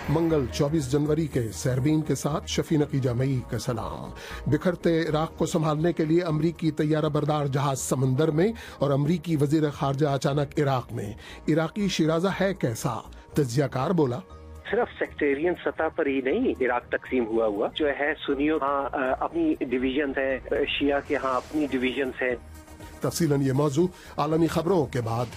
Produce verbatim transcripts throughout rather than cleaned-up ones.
मंगल चौबीस जनवरी के सहरबीन के साथ शफी नकीजा मई का सलाम। बिखरते इराक को संभालने के लिए अमरीकी तैयारा बरदार जहाज समंदर में और अमरीकी वजीर खारजा अचानक इराक में। इराकी शिराजा है कैसा, तज्जियाकार बोला। सिर्फ सेक्टेरियन सतह पर ही नहीं इराक तकसीम हुआ हुआ जो है, सुन्नियों हाँ अपनी डिवीजन है, शिया के हाँ अपनी डिवीजन है। तफसीलन ये मौजू आलमी खबरों के बाद।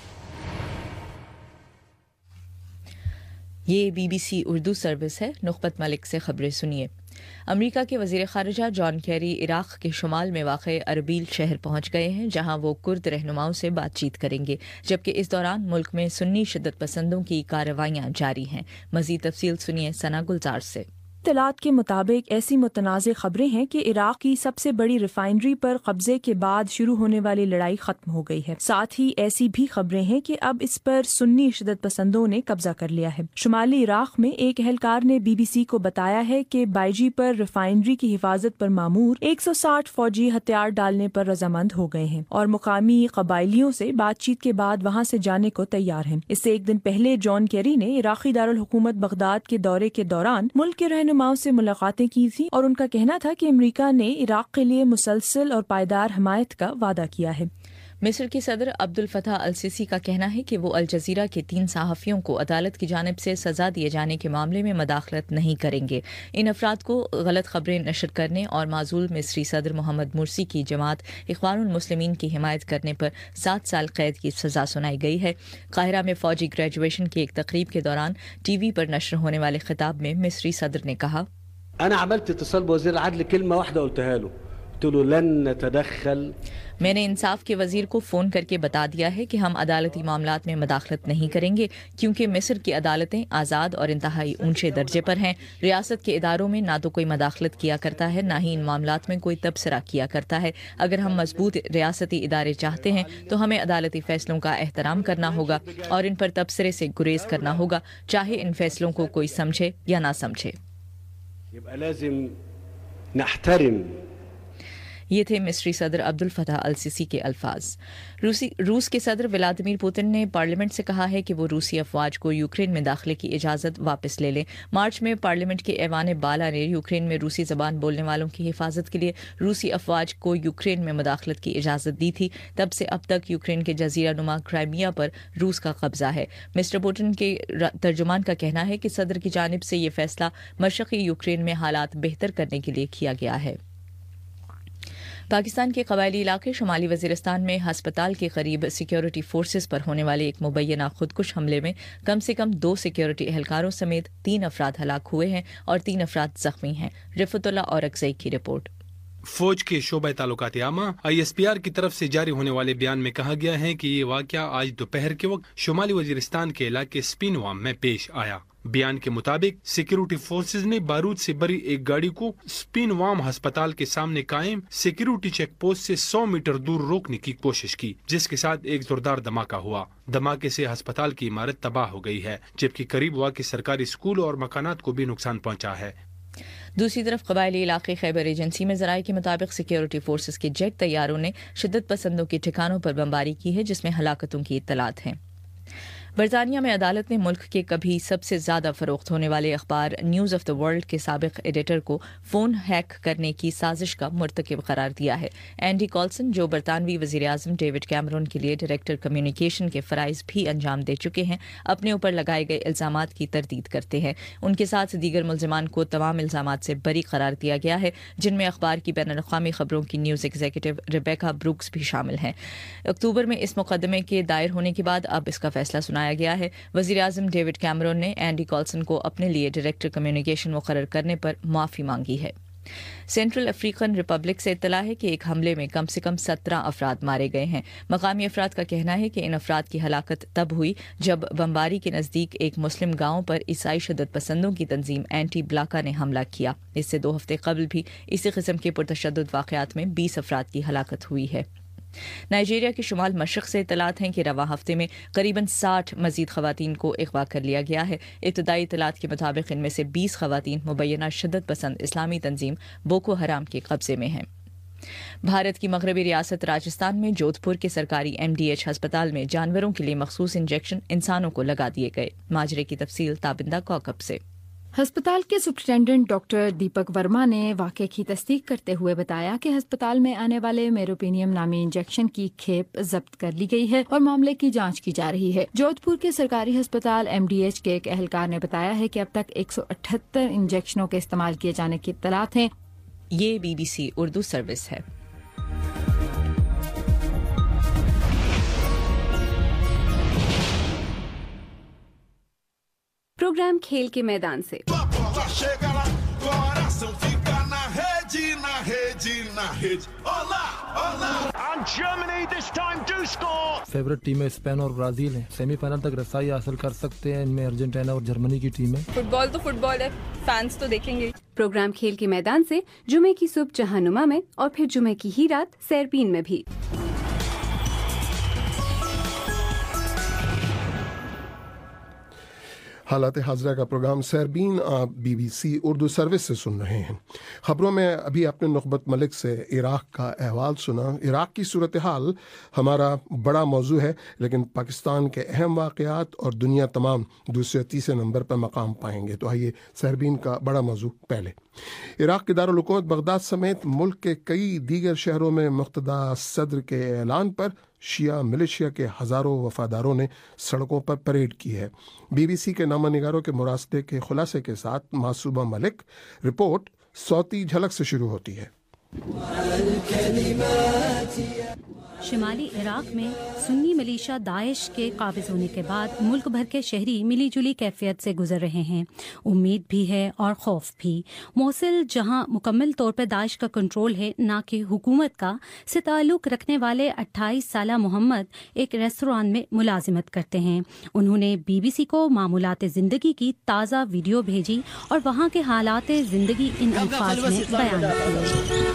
ये बीबीसी उर्दू सर्विस है। नुखबत मलिक से खबरें सुनिए। अमेरिका के वजीर खारजा जॉन केरी इराक के शुमाल में वाक़ अरबील शहर पहुंच गए हैं, जहां वो कुर्द रहनुमाओं से बातचीत करेंगे, जबकि इस दौरान मुल्क में सुन्नी शिद्दत पसंदों की कार्रवाइयां जारी हैं। मज़ीद तफसील सुनिए सना गुलजार से। इत्तलात के मुताबिक ऐसी मुतनाज़ खबरें हैं कि इराक की सबसे बड़ी रिफाइनरी पर कब्जे के बाद शुरू होने वाली लड़ाई खत्म हो गई है। साथ ही ऐसी भी खबरें हैं कि अब इस पर सुन्नी शिद्दत पसंदों ने कब्जा कर लिया है। शुमाली इराक में एक एहलकार ने बीबीसी को बताया है कि बाइजी पर रिफाइनरी की हिफाजत पर मामूर एक सौ साठ फौजी हथियार डालने पर रजामंद हो गए हैं और मुकामी कबाइलियों से बातचीत के बाद वहाँ से जाने को तैयार हैं। इससे एक दिन पहले जॉन केरी ने इराकी दारुल हुकूमत बगदाद के दौरे के दौरान मुल्क के रहनुमाओं से मुलाकातें की थी और उनका कहना था कि अमेरिका ने इराक के लिए मुसलसल और पायदार हमायत का वादा किया है। मिस्र के सदर अब्दुल फताह अल सीसी का कहना है कि वो अल जजीरा के तीन सहाफ़ियों को अदालत की जानिब से सज़ा दिए जाने के मामले में मदाखलत नहीं करेंगे। इन अफराद को गलत खबरें नशर करने और माजूल मिस्री सदर मोहम्मद मुर्सी की जमात इख्वानुल मुस्लिमीन की हिमायत करने पर सात साल कैद की सज़ा सुनाई गई है। काहिरा में फ़ौजी ग्रेजुएशन की एक तकरीब के दौरान टीवी पर नशर होने वाले खिताब में मिस्री सदर ने कहा, أنا عملت اتصال بوزير العدل كلمة واحدة قلتها له قلت له لن نتدخل। मैंने इंसाफ के वजीर को फ़ोन करके बता दिया है कि हम अदालती मामलात में मदाखलत नहीं करेंगे, क्योंकि मिस्र की अदालतें आज़ाद और इंतहाई ऊंचे दर्जे पर हैं। रियासत के इदारों में ना तो कोई मदाखलत किया करता है, ना ही इन मामलात में कोई तबसरा किया करता है। अगर हम मजबूत रियासती इदारे चाहते हैं तो हमें अदालती फ़ैसलों का एहतराम करना होगा और इन पर तबसरे से गुरेज करना होगा, चाहे इन फैसलों को कोई समझे या ना समझे। ये थे मिस्री सदर अब्दुल फताह अल सीसी के अल्फाज। रूसी रूस के सदर व्लादिमीर पुतिन ने पार्लियामेंट से कहा है कि वो रूसी अफवाज को यूक्रेन में दाखिले की इजाज़त वापस ले लें। मार्च में पार्लियामेंट के ऐवान बाला ने यूक्रेन में रूसी ज़बान बोलने वालों की हिफाजत के लिए रूसी अफवाज को यूक्रेन में मुदाखलत की इजाज़त दी थी। तब से अब तक यूक्रेन के जजीरा नुमा क्राइमिया पर रूस का कब्जा है। मिस्टर पुतिन के तर्जुमान का कहना है कि सदर की जानिब से ये फैसला मशरक़ी यूक्रेन में हालात बेहतर करने के लिए किया गया है। पाकिस्तान के कबायली इलाके शुमाली वज़ीरिस्तान में हस्पताल के करीब सिक्योरिटी फोर्सेस पर होने वाले एक मुबैना खुदकुश हमले में कम से कम दो सिक्योरिटी एहलकारों समेत तीन अफराद हलाक हुए हैं और तीन अफराद जख्मी हैं। रिफतुल्लाह और अक्सई की रिपोर्ट। फौज के शोबा ताल्लुकात आमा आई एस पी आर की तरफ से जारी होने वाले बयान में कहा गया है कि ये वाक़या आज दोपहर के वक्त शुमाली वज़ीरिस्तान के इलाके स्पिनवाम में पेश आया। बयान के मुताबिक सिक्योरिटी फोर्सेज ने बारूद से भरी एक गाड़ी को स्पिनवाम अस्पताल के सामने कायम सिक्योरिटी चेक पोस्ट से सौ मीटर दूर रोकने की कोशिश की, जिसके साथ एक जोरदार धमाका हुआ। धमाके से अस्पताल की इमारत तबाह हो गई है, जबकि करीब वाक़ई सरकारी स्कूल और मकानात को भी नुकसान पहुंचा है। दूसरी तरफ कबायली इलाके खैबर एजेंसी में ज़राए के मुताबिक सिक्योरिटी फोर्सेस के जेट तैयारों ने शिद्दत पसंदों के ठिकानों पर बमबारी की है, जिसमें हलाकतों की इत्तलात हैं। बरतानिया में अदालत ने मुल्क के कभी सबसे ज़्यादा फ़रोख्त होने वाले अखबार न्यूज़ ऑफ द वर्ल्ड के साबिक एडिटर को फ़ोन हैक करने की साजिश का मुर्तकिब करार दिया है। एंडी कॉल्सन, जो बरतानवी वज़ीर आज़म डेविड कैमरून के लिए डायरेक्टर कम्युनिकेशन के फ़राइज़ भी अंजाम दे चुके हैं, अपने ऊपर लगाए गए इल्ज़ामात की तरदीद करते हैं। उनके साथ दीगर मुल्ज़िमान को तमाम इल्ज़ामात से बरी करार दिया गया है, जिनमें अखबार की बैनुल अक़वामी खबरों की न्यूज़ एग्जीक्यूटिव रिबेका ब्रूक्स भी शामिल हैं। अक्टूबर में इस मुकदमे के दायर होने के बाद अब इसका फैसला सुनाया गया है। वज़ीर आज़म डेविड कैमरून ने एंडी कॉल्सन को अपने लिए डायरेक्टर कम्युनिकेशन मुकर्रर करने पर माफ़ी मांगी है। सेंट्रल अफ्रीकन रिपब्लिक से इत्तला है कि एक हमले में कम से कम सत्रह अफराद मारे गए हैं। मकामी अफराद का कहना है कि इन अफराद की हलाकत तब हुई जब बमबारी के नज़दीक एक मुस्लिम गांव पर ईसाई शिद्दत पसंदों की तंजीम एंटी ब्लाका ने हमला किया। इससे दो हफ्ते कबल भी इसी किस्म के पुरतशद्दुद वाक़यात में बीस अफराद की हलाकत हुई है। नाइजीरिया के शुमाल मशरक़ से इत्तलात हैं कि रवा हफ्ते में करीबन साठ मजीद ख़वातीन को अगवा कर लिया गया है। इब्तदाई इत्तलात के मुताबिक इनमें से बीस ख़वातीन मुबैना शिद्दत पसंद इस्लामी तंजीम बोको हराम के कब्जे में हैं। भारत की मगरबी रियासत राजस्थान में जोधपुर के सरकारी एम डी एच अस्पताल में जानवरों के लिए मखसूस इंजेक्शन इंसानों को लगा दिए गए। माजरे की तफसील ताबिंदा कौकब से। ہسپتال کے سپرنٹینڈنٹ ڈاکٹر دیپک ورما نے واقعے کی تصدیق کرتے ہوئے بتایا کہ ہسپتال میں آنے والے میروپینیم نامی انجیکشن کی کھیپ ضبط کر لی گئی ہے اور معاملے کی جانچ کی جا رہی ہے۔ جودھ پور کے سرکاری ہسپتال ایم ڈی ایچ کے ایک اہلکار نے بتایا ہے کہ اب تک ایک سو اٹھہتر انجیکشنوں کے استعمال کیے جانے کی اطلاعات ہیں۔ یہ B B C Urdu service ہے۔ پروگرام کھیل کے میدان سے فیورٹ ٹیمیں اسپین اور برازیل ہیں، سیمی فائنل تک رسائی حاصل کر سکتے ہیں، ان میں ارجنٹینا اور جرمنی کی ٹیم ہے۔ فٹ بال تو فٹ بال ہے، فینس تو دیکھیں گے۔ پروگرام کھیل کے میدان سے جمعے کی صبح جہانما میں اور پھر جمعے کی ہی رات سیرپین میں بھی۔ حالات حاضرہ کا پروگرام سیربین آپ B B C Urdu service سے سن رہے ہیں۔ خبروں میں ابھی اپنے نخبت ملک سے عراق کا احوال سنا۔ عراق کی صورتحال ہمارا بڑا موضوع ہے، لیکن پاکستان کے اہم واقعات اور دنیا تمام دوسرے تیسرے نمبر پر مقام پائیں گے۔ تو آئیے سیربین کا بڑا موضوع پہلے۔ عراق کے دارالحکومت بغداد سمیت ملک کے کئی دیگر شہروں میں مقتدیٰ صدر کے اعلان پر شیعہ ملیشیا کے ہزاروں وفاداروں نے سڑکوں پر پریڈ کی ہے۔ بی بی سی کے نامہ نگاروں کے مراسلے کے خلاصے کے ساتھ معصوبہ ملک، رپورٹ صوتی جھلک سے شروع ہوتی ہے۔ شمالی عراق میں سنی ملیشیا داعش کے قابض ہونے کے بعد ملک بھر کے شہری ملی جلی کیفیت سے گزر رہے ہیں۔ امید بھی ہے اور خوف بھی۔ موصل جہاں مکمل طور پر داعش کا کنٹرول ہے نہ کہ حکومت کا، سے تعلق رکھنے والے اٹھائیس سالہ محمد ایک ریستوران میں ملازمت کرتے ہیں۔ انہوں نے بی بی سی کو معمولات زندگی کی تازہ ویڈیو بھیجی اور وہاں کے حالات زندگی ان الفاظ میں بیان کیے۔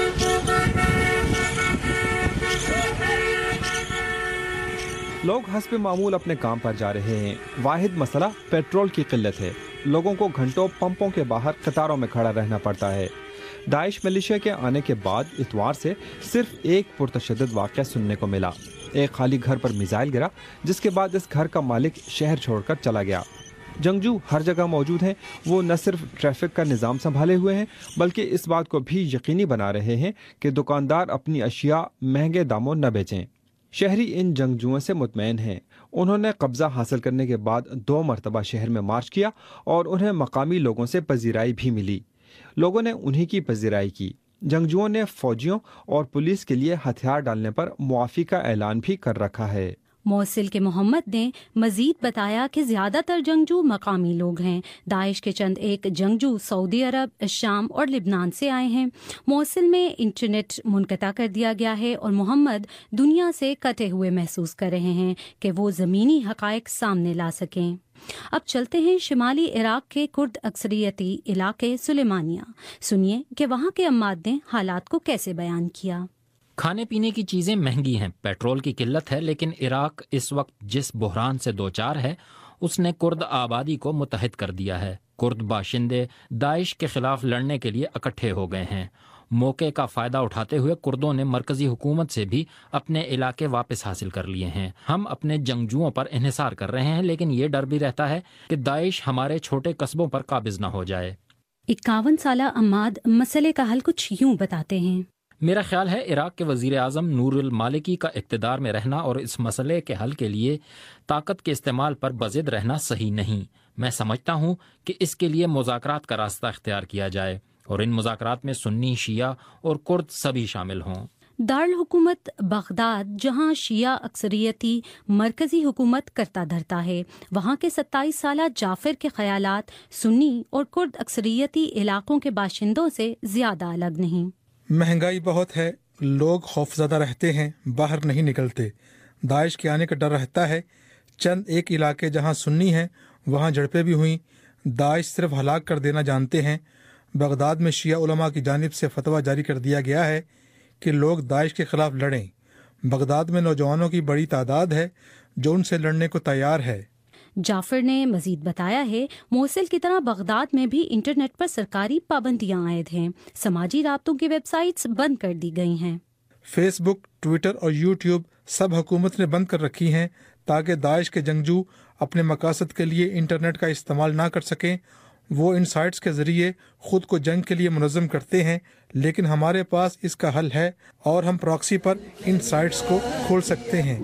لوگ حسب معمول اپنے کام پر جا رہے ہیں۔ واحد مسئلہ پیٹرول کی قلت ہے۔ لوگوں کو گھنٹوں پمپوں کے باہر قطاروں میں کھڑا رہنا پڑتا ہے۔ داعش ملیشیا کے آنے کے بعد اتوار سے صرف ایک پرتشدد واقعہ سننے کو ملا۔ ایک خالی گھر پر میزائل گرا، جس کے بعد اس گھر کا مالک شہر چھوڑ کر چلا گیا۔ جنگجو ہر جگہ موجود ہیں۔ وہ نہ صرف ٹریفک کا نظام سنبھالے ہوئے ہیں، بلکہ اس بات کو بھی یقینی بنا رہے ہیں کہ دکاندار اپنی اشیاء مہنگے داموں نہ بیچیں۔ شہری ان جنگجوؤں سے مطمئن ہیں۔ انہوں نے قبضہ حاصل کرنے کے بعد دو مرتبہ شہر میں مارچ کیا اور انہیں مقامی لوگوں سے پذیرائی بھی ملی۔ لوگوں نے انہی کی پذیرائی کی۔ جنگجوؤں نے فوجیوں اور پولیس کے لیے ہتھیار ڈالنے پر معافی کا اعلان بھی کر رکھا ہے۔ موصل کے محمد نے مزید بتایا کہ زیادہ تر جنگجو مقامی لوگ ہیں۔ داعش کے چند ایک جنگجو سعودی عرب، شام اور لبنان سے آئے ہیں۔ موصل میں انٹرنیٹ منقطع کر دیا گیا ہے اور محمد دنیا سے کٹے ہوئے محسوس کر رہے ہیں کہ وہ زمینی حقائق سامنے لا سکیں۔ اب چلتے ہیں شمالی عراق کے کرد اکثریتی علاقے سلیمانیہ۔ سنیے کہ وہاں کے عماد نے حالات کو کیسے بیان کیا۔ کھانے پینے کی چیزیں مہنگی ہیں، پیٹرول کی قلت ہے، لیکن عراق اس وقت جس بحران سے دوچار ہے اس نے کرد آبادی کو متحد کر دیا ہے۔ کرد باشندے داعش کے خلاف لڑنے کے لیے اکٹھے ہو گئے ہیں۔ موقع کا فائدہ اٹھاتے ہوئے کردوں نے مرکزی حکومت سے بھی اپنے علاقے واپس حاصل کر لیے ہیں۔ ہم اپنے جنگجوؤں پر انحصار کر رہے ہیں، لیکن یہ ڈر بھی رہتا ہے کہ داعش ہمارے چھوٹے قصبوں پر قابض نہ ہو جائے۔ اکاون سالہ عماد مسئلے کا حل کچھ یوں بتاتے ہیں۔ میرا خیال ہے عراق کے وزیر اعظم نور المالکی کا اقتدار میں رہنا اور اس مسئلے کے حل کے لیے طاقت کے استعمال پر بضد رہنا صحیح نہیں۔ میں سمجھتا ہوں کہ اس کے لیے مذاکرات کا راستہ اختیار کیا جائے اور ان مذاکرات میں سنی، شیعہ اور کرد سبھی شامل ہوں۔ دارالحکومت بغداد، جہاں شیعہ اکثریتی مرکزی حکومت کرتا دھرتا ہے، وہاں کے ستائیس سالہ جعفر کے خیالات سنی اور کرد اکثریتی علاقوں کے باشندوں سے زیادہ الگ نہیں۔ مہنگائی بہت ہے، لوگ خوفزدہ رہتے ہیں، باہر نہیں نکلتے، داعش کے آنے کا ڈر رہتا ہے۔ چند ایک علاقے جہاں سنی ہیں وہاں جھڑپیں بھی ہوئیں۔ داعش صرف ہلاک کر دینا جانتے ہیں۔ بغداد میں شیعہ علماء کی جانب سے فتویٰ جاری کر دیا گیا ہے کہ لوگ داعش کے خلاف لڑیں۔ بغداد میں نوجوانوں کی بڑی تعداد ہے جو ان سے لڑنے کو تیار ہے۔ جعفر نے مزید بتایا ہے موصل کی طرح بغداد میں بھی انٹرنیٹ پر سرکاری پابندیاں عائد ہیں۔ سماجی رابطوں کی ویب سائٹس بند کر دی گئی ہیں۔ فیس بک، ٹویٹر اور یوٹیوب سب حکومت نے بند کر رکھی ہیں تاکہ داعش کے جنگجو اپنے مقاصد کے لیے انٹرنیٹ کا استعمال نہ کر سکیں۔ وہ ان سائٹس کے ذریعے خود کو جنگ کے لیے منظم کرتے ہیں، لیکن ہمارے پاس اس کا حل ہے اور ہم پراکسی پر ان سائٹس کو کھول سکتے ہیں۔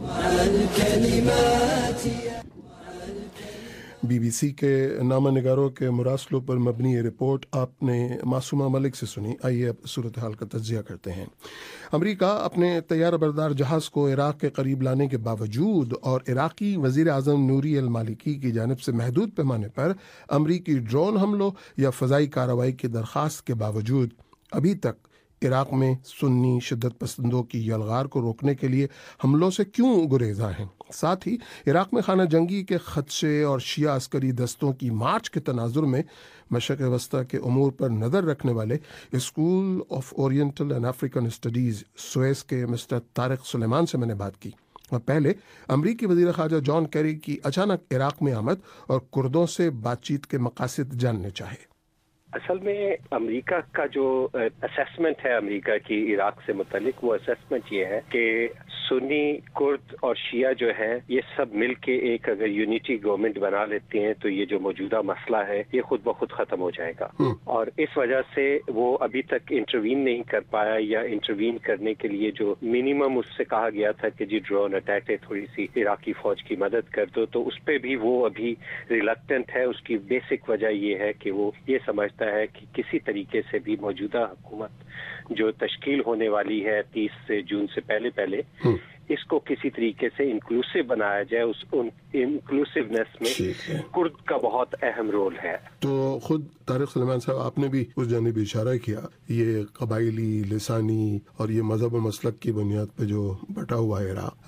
بی بی سی کے نامہ نگاروں کے مراسلوں پر مبنی یہ رپورٹ آپ نے معصومہ ملک سے سنی۔ آئیے اب صورتحال کا تجزیہ کرتے ہیں۔ امریکہ اپنے طیارہ بردار جہاز کو عراق کے قریب لانے کے باوجود اور عراقی وزیر اعظم نوری المالکی کی جانب سے محدود پیمانے پر امریکی ڈرون حملوں یا فضائی کارروائی کی درخواست کے باوجود ابھی تک عراق میں سنی شدت پسندوں کی یلغار کو روکنے کے لیے حملوں سے کیوں گریزاں ہیں؟ ساتھ ہی عراق میں خانہ جنگی کے خدشے اور شیعہ عسکری دستوں کی مارچ کے تناظر میں مشرق وسطیٰ کے امور پر نظر رکھنے والے School of Oriental and African Studies SOAS کے مسٹر طارق سلیمان سے میں نے بات کی، اور پہلے امریکی وزیر خارجہ جان کیری کی اچانک عراق میں آمد اور کردوں سے بات چیت کے مقاصد جاننے چاہے۔ اصل میں امریکہ کا جو اسیسمنٹ ہے امریکہ کی عراق سے متعلق، وہ اسیسمنٹ یہ ہے کہ سنی، کرد اور شیعہ جو ہے یہ سب مل کے ایک اگر یونٹی گورنمنٹ بنا لیتے ہیں تو یہ جو موجودہ مسئلہ ہے یہ خود بخود ختم ہو جائے گا، اور اس وجہ سے وہ ابھی تک انٹروین نہیں کر پایا، یا انٹروین کرنے کے لیے جو منیمم اس سے کہا گیا تھا کہ جی ڈرون اٹیک ہے، تھوڑی سی عراقی فوج کی مدد کر دو، تو اس پہ بھی وہ ابھی ریلکٹنٹ ہے۔ اس کی بیسک وجہ یہ ہے کہ وہ یہ سمجھتا ہے کہ کسی طریقے سے بھی موجودہ حکومت جو تشکیل ہونے والی ہے تیس جون سے پہلے پہلے، اس کو کسی طریقے سے انکلوسیو بنایا جائے۔ اس انکلوسیونیس میں کرد کا بہت اہم رول ہے۔ تو خود طارق سلیمان صاحب آپ نے بھی اس جانب اشارہ کیا، یہ قبائلی، لسانی اور یہ مذہب و مسلک کی بنیاد پہ جو بٹا ہوا ہے عراق،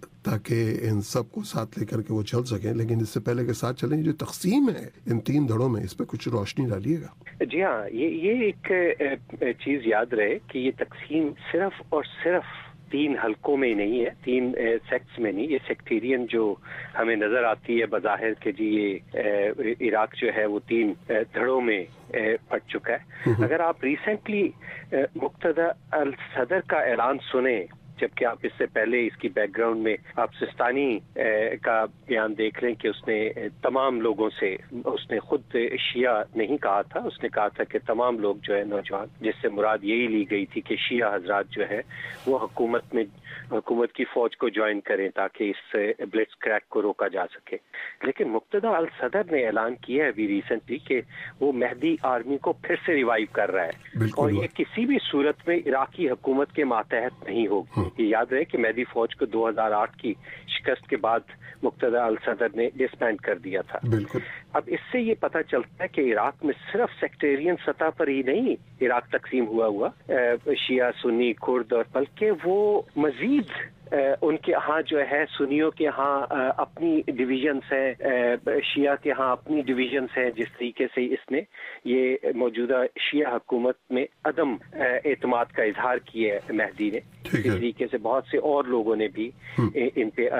تاکہ ان سب کو ساتھ لے کر کے وہ چل سکیں، لیکن اس سے پہلے کے ساتھ چلیں جو تقسیم ہے ان تین دھڑوں میں، اس پہ کچھ روشنی ڈالیے گا۔ جی ہاں، یہ یہ ایک چیز یاد رہے کہ یہ تقسیم صرف اور صرف تین حلقوں میں نہیں ہے، تین سیکٹس میں نہیں، یہ سیکٹیرین جو ہمیں نظر آتی ہے بظاہر کہ جی یہ عراق جو ہے وہ تین دھڑوں میں پڑ چکا ہے۔ اگر آپ ریسنٹلی مقتدی الصدر کا اعلان سنیں، جبکہ آپ اس سے پہلے اس کی بیک گراؤنڈ میں آپ سستانی کا بیان دیکھ لیں کہ اس نے تمام لوگوں سے، اس نے خود شیعہ نہیں کہا تھا، اس نے کہا تھا کہ تمام لوگ جو ہے نوجوان، جس سے مراد یہی لی گئی تھی کہ شیعہ حضرات جو ہے وہ حکومت میں حکومت کی فوج کو جوائن کریں تاکہ اس بلٹس کریک کو روکا جا سکے۔ لیکن مقتدی الصدر نے اعلان کیا ہے ابھی ریسنٹلی کہ وہ مہدی آرمی کو پھر سے ریوائیو کر رہا ہے، اور یہ کسی بھی صورت میں عراقی حکومت کے ماتحت نہیں ہوگی۔ یہ یاد رہے کہ مہدی فوج کو دو ہزار آٹھ کی شکست کے بعد مقتدی الصدر نے ڈسبینڈ کر دیا تھا۔ بالکل۔ اب اس سے یہ پتہ چلتا ہے کہ عراق میں صرف سیکٹیرین سطح پر ہی نہیں عراق تقسیم ہوا ہوا شیعہ، سنی، کرد، اور بلکہ وہ مزید ان کے ہاں جو ہے سنیوں کے ہاں اپنی ڈویژنز ہیں، شیعہ کے ہاں اپنی ڈویژنز ہیں۔ جس طریقے سے اس نے یہ موجودہ شیعہ حکومت میں عدم اعتماد کا اظہار کیا ہے مہدی نے، اس طریقے سے بہت سے اور لوگوں نے بھی ان پہ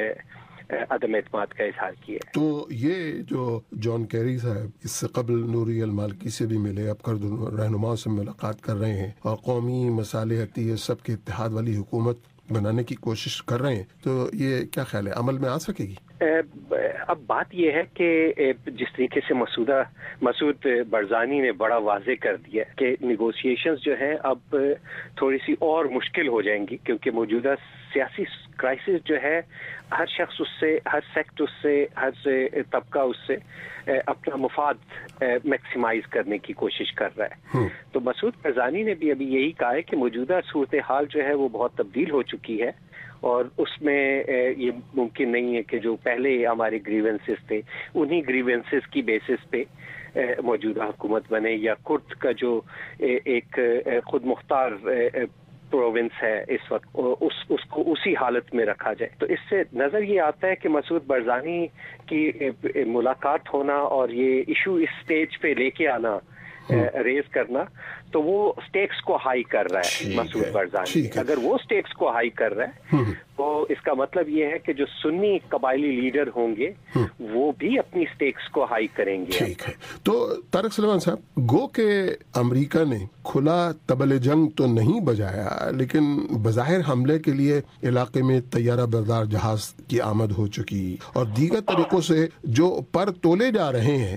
عدم اعتماد کا اظہار کیا۔ تو یہ جو جان کیری صاحب اس سے قبل نوری المالکی سے بھی ملے، اب کرد رہنماؤں سے ملاقات کر رہے ہیں اور قومی مصالحتی سب کے اتحاد والی حکومت بنانے کی کوشش کر رہے ہیں، تو یہ کیا خیال ہے، عمل میں آ سکے گی؟ اب بات یہ ہے کہ جس طریقے سے مسودہ مسعود برزانی نے بڑا واضح کر دیا کہ نیگوسیشنز جو ہیں اب تھوڑی سی اور مشکل ہو جائیں گی، کیونکہ موجودہ سیاسی کرائسس جو ہے ہر شخص اس سے، ہر سیکٹ اس سے، ہر طبقہ اس سے اپنا مفاد میکسیمائز کرنے کی کوشش کر رہا ہے۔ تو مسعود برزانی نے بھی ابھی یہی کہا ہے کہ موجودہ صورتحال جو ہے وہ بہت تبدیل ہو چکی ہے، اور اس میں یہ ممکن نہیں ہے کہ جو پہلے ہمارے گریونسز تھے انہی گریونسز کی بیسس پہ موجودہ حکومت بنے، یا کرد کا جو ایک خود مختار پروونس ہے اس وقت اس اس کو اسی حالت میں رکھا جائے۔ تو اس سے نظر یہ آتا ہے کہ مسعود برزانی کی ملاقات ہونا اور یہ ایشو اس سٹیج پہ لے کے آنا، ریز کرنا، تو وہ سٹیکس کو ہائی کر رہا ہے مسعود برزانی۔ اگر وہ سٹیکس کو ہائی کر رہا ہے تو اس کا مطلب یہ ہے کہ جو سنی قبائلی لیڈر ہوں گے وہ بھی اپنی سٹیکس کو ہائی کریں گے۔ ٹھیک ہے، تو طارق سلیمان صاحب، گو کہ امریکہ نے کھلا طبل جنگ تو نہیں بجایا، لیکن بظاہر حملے کے لیے علاقے میں طیارہ بردار جہاز کی آمد ہو چکی، اور دیگر طریقوں سے جو پر تولے جا رہے ہیں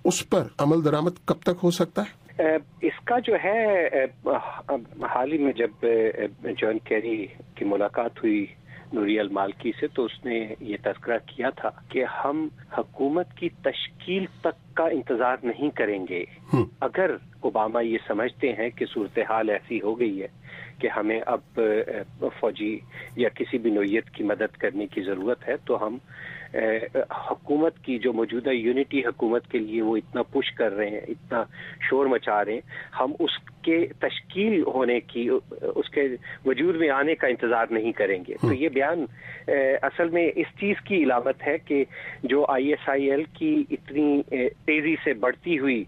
उस पर अमल दरामद कब तक हो सकता है? इसका जो है हाल ही में जब जॉन कैरी की मुलाकात हुई नूरी अल मालकी से, तो उसने ये तज़किरा किया था कि हम हुकूमत की तश्कील तक का इंतजार नहीं करेंगे। अगर ओबामा ये समझते हैं कि सूरत हाल ऐसी हो गई है कि हमें अब फौजी या किसी भी नोयत की मदद करने की ज़रूरत है, तो हम हुकूमत की जो मौजूदा यूनिटी हुकूमत के लिए वो इतना पुश कर रहे हैं, इतना शोर मचा रहे हैं, हम उसके तश्कील होने की, उसके वजूद में आने का इंतज़ार नहीं करेंगे। तो ये बयान असल में इस चीज़ की इलामत है कि जो आई एस आई एल की इतनी तेज़ी से बढ़ती हुई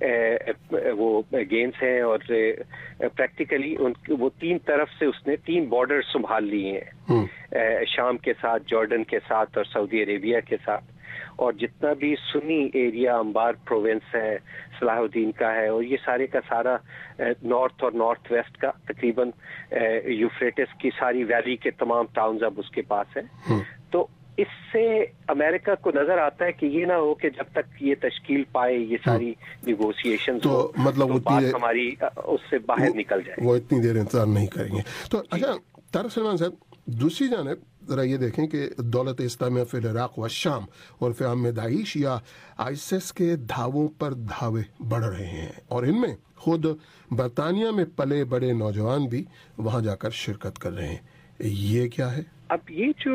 वो गेम्स हैं और प्रैक्टिकली वो तीन तरफ से उसने तीन बॉर्डर संभाल लिए हैं, शाम के साथ, जॉर्डन के साथ और सऊदी अरेबिया के साथ, और जितना भी सुन्नी एरिया अंबार प्रोविंस है, सलाहुद्दीन का है, और ये सारे का सारा नॉर्थ और नॉर्थ वेस्ट का तकरीबन यूफ्रेटिस की सारी वैली के तमाम टाउन्स अब उसके पास है। तो इससे अमेरिका को नजर आता है कि ये ना हो कि जब तक ये तश्कील पाए ये सारी निगोशिएशंस, तो हो, मतलब तो बात हमारी उससे बाहर निकल जाए, वो इतनी देर इंतजार नहीं करेंगे। तो अच्छा तारिक सलमान साहब, दूसरी जानिब ज़रा ये देखें कि दौलत इस्लामिया फिल इराक़ व शाम और फ़ियाम में दाइश या आईएसएस के धावों पर धावे बढ़ रहे हैं, और इनमें खुद बरतानिया में पले बड़े नौजवान भी वहाँ जाकर शिरकत कर रहे हैं। ये क्या है? अब ये जो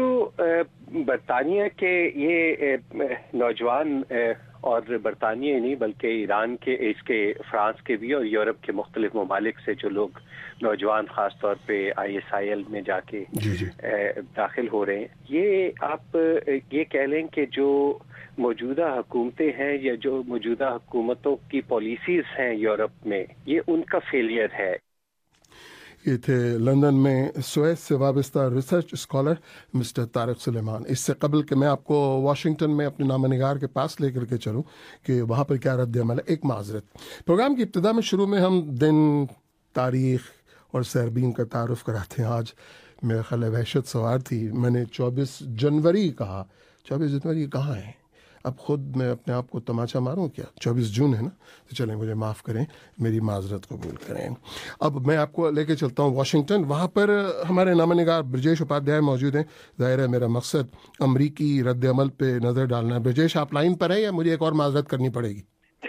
बरतानिया के ये नौजवान, और बरतानिया नहीं बल्कि ईरान के, इसके फ्रांस के भी और यूरोप के मुख्तलिफ ममालिक से जो लोग नौजवान ख़ास तौर पे आई एस आई एल में जाके जी जी। दाखिल हो रहे हैं, ये आप ये कह लें कि जो मौजूदा हुकूमतें हैं या जो मौजूदा हुकूमतों की पॉलिसीज़ हैं यूरोप में, ये उनका फेलियर है। ये थे लंदन में स्वेस से वाबस्ता research scholar mister Tariq Sulaiman. इससे कबल कि मैं आपको वाशिंगटन में अपने नामनिगार के पास लेकर के चलूँ कि वहाँ पर क्या रद्द अमल है, एक माजरत। प्रोग्राम की इब्तिदा में शुरू में हम दिन, तारीख़ और सरबीन का तारुफ कराते हैं। आज मेरा ख्याल है वहशत सवार थी, मैंने चौबीस जनवरी कहा। चौबीस जनवरी कहाँ है? अब ख़ुद मैं अपने आप को तमाचा मारूं क्या? चौबीस जून है ना, तो चलें मुझे माफ़ करें, मेरी माजरत कबूल करें। अब मैं आपको लेके चलता हूं वाशिंगटन। वहाँ पर हमारे नामनिगार ब्रजेश उपाध्याय मौजूद हैं। ज़ाहिर है मेरा मकसद अमरीकी रद्द अमल पे नज़र डालना है। ब्रजेश, आप लाइन पर हैं या मुझे एक और माजरत करनी पड़ेगी?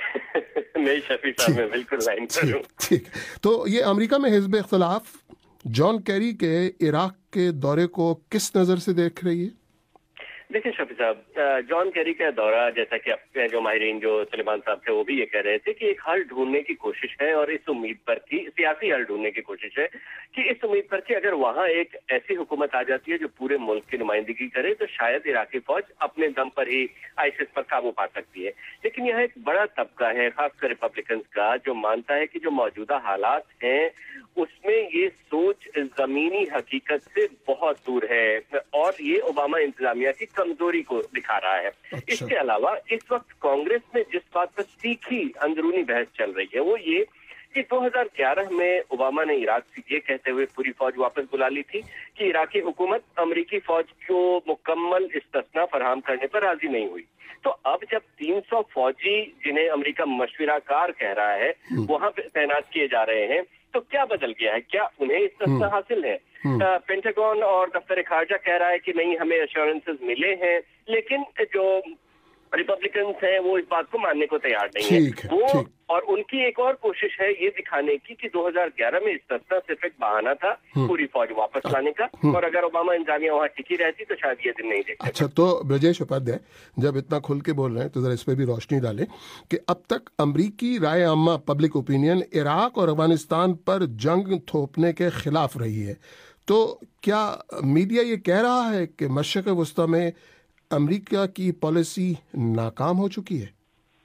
नहीं शफी साहब, मैं बिल्कुल लाइन पर हूं। ठीक। तो ये अमेरिका में हिज़्ब इख्तिलाफ जॉन कैरी के इराक के दौरे को किस नज़र से देख रही है? देखिए शफी साहब, जॉन कैरी का दौरा, जैसा कि अपने जो माहिरीन जो सुलेमान साहब थे वो भी ये कह रहे थे कि एक हल ढूंढने की कोशिश है, और इस उम्मीद पर थी, सियासी हल ढूंढने की कोशिश है कि इस उम्मीद पर कि अगर वहाँ एक ऐसी हुकूमत आ जाती है जो पूरे मुल्क की नुमाइंदगी करे, तो शायद इराकी फौज अपने दम पर ही आईसिस पर काबू पा सकती है। लेकिन यह एक बड़ा तबका है, खासकर रिपब्लिकन का, जो मानता है कि जो मौजूदा हालात हैं उसमें ये सोच जमीनी हकीकत से बहुत दूर है, और ये ओबामा इंतजामिया की कमजोरी को दिखा रहा है। अच्छा। इसके अलावा इस वक्त कांग्रेस में जिस बात पर तीखी अंदरूनी बहस चल रही है वो ये कि दो हज़ार ग्यारह में ओबामा ने इराक से ये कहते हुए पूरी फौज वापस बुला ली थी कि इराकी हुकूमत अमेरिकी फौज को मुकम्मल इस्तिस्ना फराहम करने पर राजी नहीं हुई। तो अब जब तीन सौ फौजी, जिन्हें अमेरिका मशविराकार कह रहा है, वहां पे तैनात किए जा रहे हैं, तो क्या बदल गया है? क्या उन्हें इस्तिस्ना हासिल है? पेंटागन और दफ्तर खारजा कह रहा है कि नहीं, हमें एश्योरेंसेस मिले हैं, लेकिन जो रिपब्लिकन्स हैं वो इस बात को मानने को तैयार नहीं है, है वो ठीक। और उनकी एक और कोशिश है ये दिखाने की कि दो हज़ार ग्यारह में इस्तिस्ना सिर्फ एक बहाना था पूरी फौज वापस लाने का, और अगर ओबामा इंतजामिया वहाँ टिकी रहती तो शायद ये दिन नहीं देखते। अच्छा, तो ब्रजेश उपाध्याय जब इतना खुल के बोल रहे हैं तो जरा इस पर भी रोशनी डालें कि अब तक अमरीकी राय आमा, पब्लिक ओपिनियन इराक और अफगानिस्तान पर जंग थोपने के खिलाफ रही है। तो क्या मीडिया ये कह रहा है कि मशरिक़ वस्ता में अमेरिका की पॉलिसी नाकाम हो चुकी है?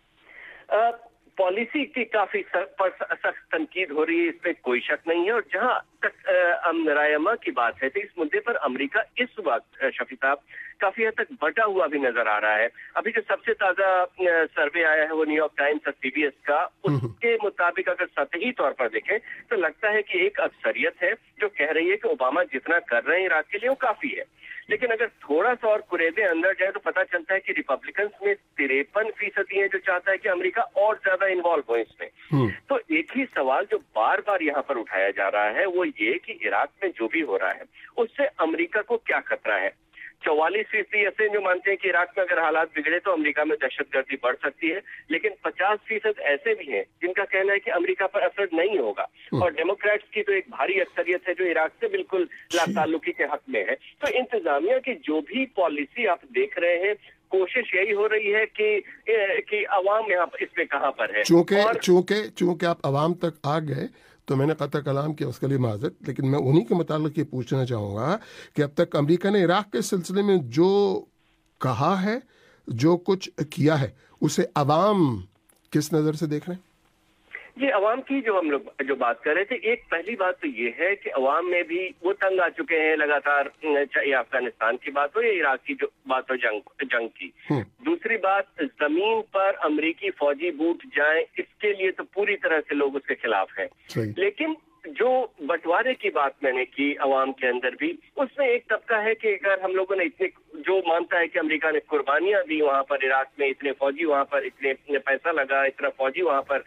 आ, पॉलिसी की काफी सख्त तनकीद हो रही है, इसमें कोई शक नहीं है। और जहां तक रायमा की बात है तो इस मुद्दे पर अमेरिका इस वक्त शफी साहब काफी हद तक बटा हुआ भी नजर आ रहा है। अभी जो सबसे ताजा सर्वे आया है वो न्यूयॉर्क टाइम्स और सीबीएस का, उसके मुताबिक अगर सतही तौर पर देखें तो लगता है कि एक अक्सरियत है जो कह रही है कि ओबामा जितना कर रहे हैं इराक के लिए वो काफी है। لیکن اگر تھوڑا سا اور قریدے اندر جائے تو پتہ چلتا ہے کہ ریپبلکنس میں تریپن فیصدی ہیں جو چاہتا ہے کہ امریکہ اور زیادہ انوالو ہو اس میں. تو ایک ہی سوال جو بار بار یہاں پر اٹھایا جا رہا ہے وہ یہ کہ عراق میں جو بھی ہو رہا ہے اس سے امریکہ کو کیا خطرہ ہے. چوالیس فیصدی ایسے جو مانتے ہیں کہ عراق میں اگر حالات بگڑے تو امریکہ میں دہشت گردی بڑھ سکتی ہے, لیکن پچاس فیصد ایسے بھی ہیں جن کا کہنا ہے کہ امریکہ پر اثر نہیں ہوگا. اور ڈیموکریٹس کی تو ایک بھاری اکثریت ہے جو عراق سے بالکل لا تعلقی کے حق میں ہے. تو انتظامیہ کی جو بھی پالیسی آپ دیکھ رہے ہیں کوشش یہی ہو رہی ہے کہ کہ عوام یہاں اس میں کہاں پر ہے. چونکہ چونکہ چونکہ آپ عوام تک آ گئے تو میں نے قطع کلام کیا, اس کے لیے معذرت, لیکن میں انہی کے متعلق یہ پوچھنا چاہوں گا کہ اب تک امریکہ نے عراق کے سلسلے میں جو کہا ہے, جو کچھ کیا ہے, اسے عوام کس نظر سے دیکھ رہے ہیں؟ یہ عوام کی جو ہم لوگ جو بات کر رہے تھے, ایک پہلی بات تو یہ ہے کہ عوام میں بھی وہ تنگ آ چکے ہیں لگاتار, چاہے افغانستان کی بات ہو یا عراق کی جو بات ہو جنگ جنگ کی. دوسری بات, زمین پر امریکی فوجی بوٹ جائیں اس کے لیے تو پوری طرح سے لوگ اس کے خلاف ہیں. لیکن جو بٹوارے کی بات میں نے کی عوام کے اندر بھی, اس میں ایک طبقہ ہے کہ اگر ہم لوگوں نے اتنے جو مانتا ہے کہ امریکہ نے قربانیاں دی وہاں پر عراق میں, اتنے فوجی وہاں پر, اتنے پیسہ لگا, اتنا فوجی وہاں پر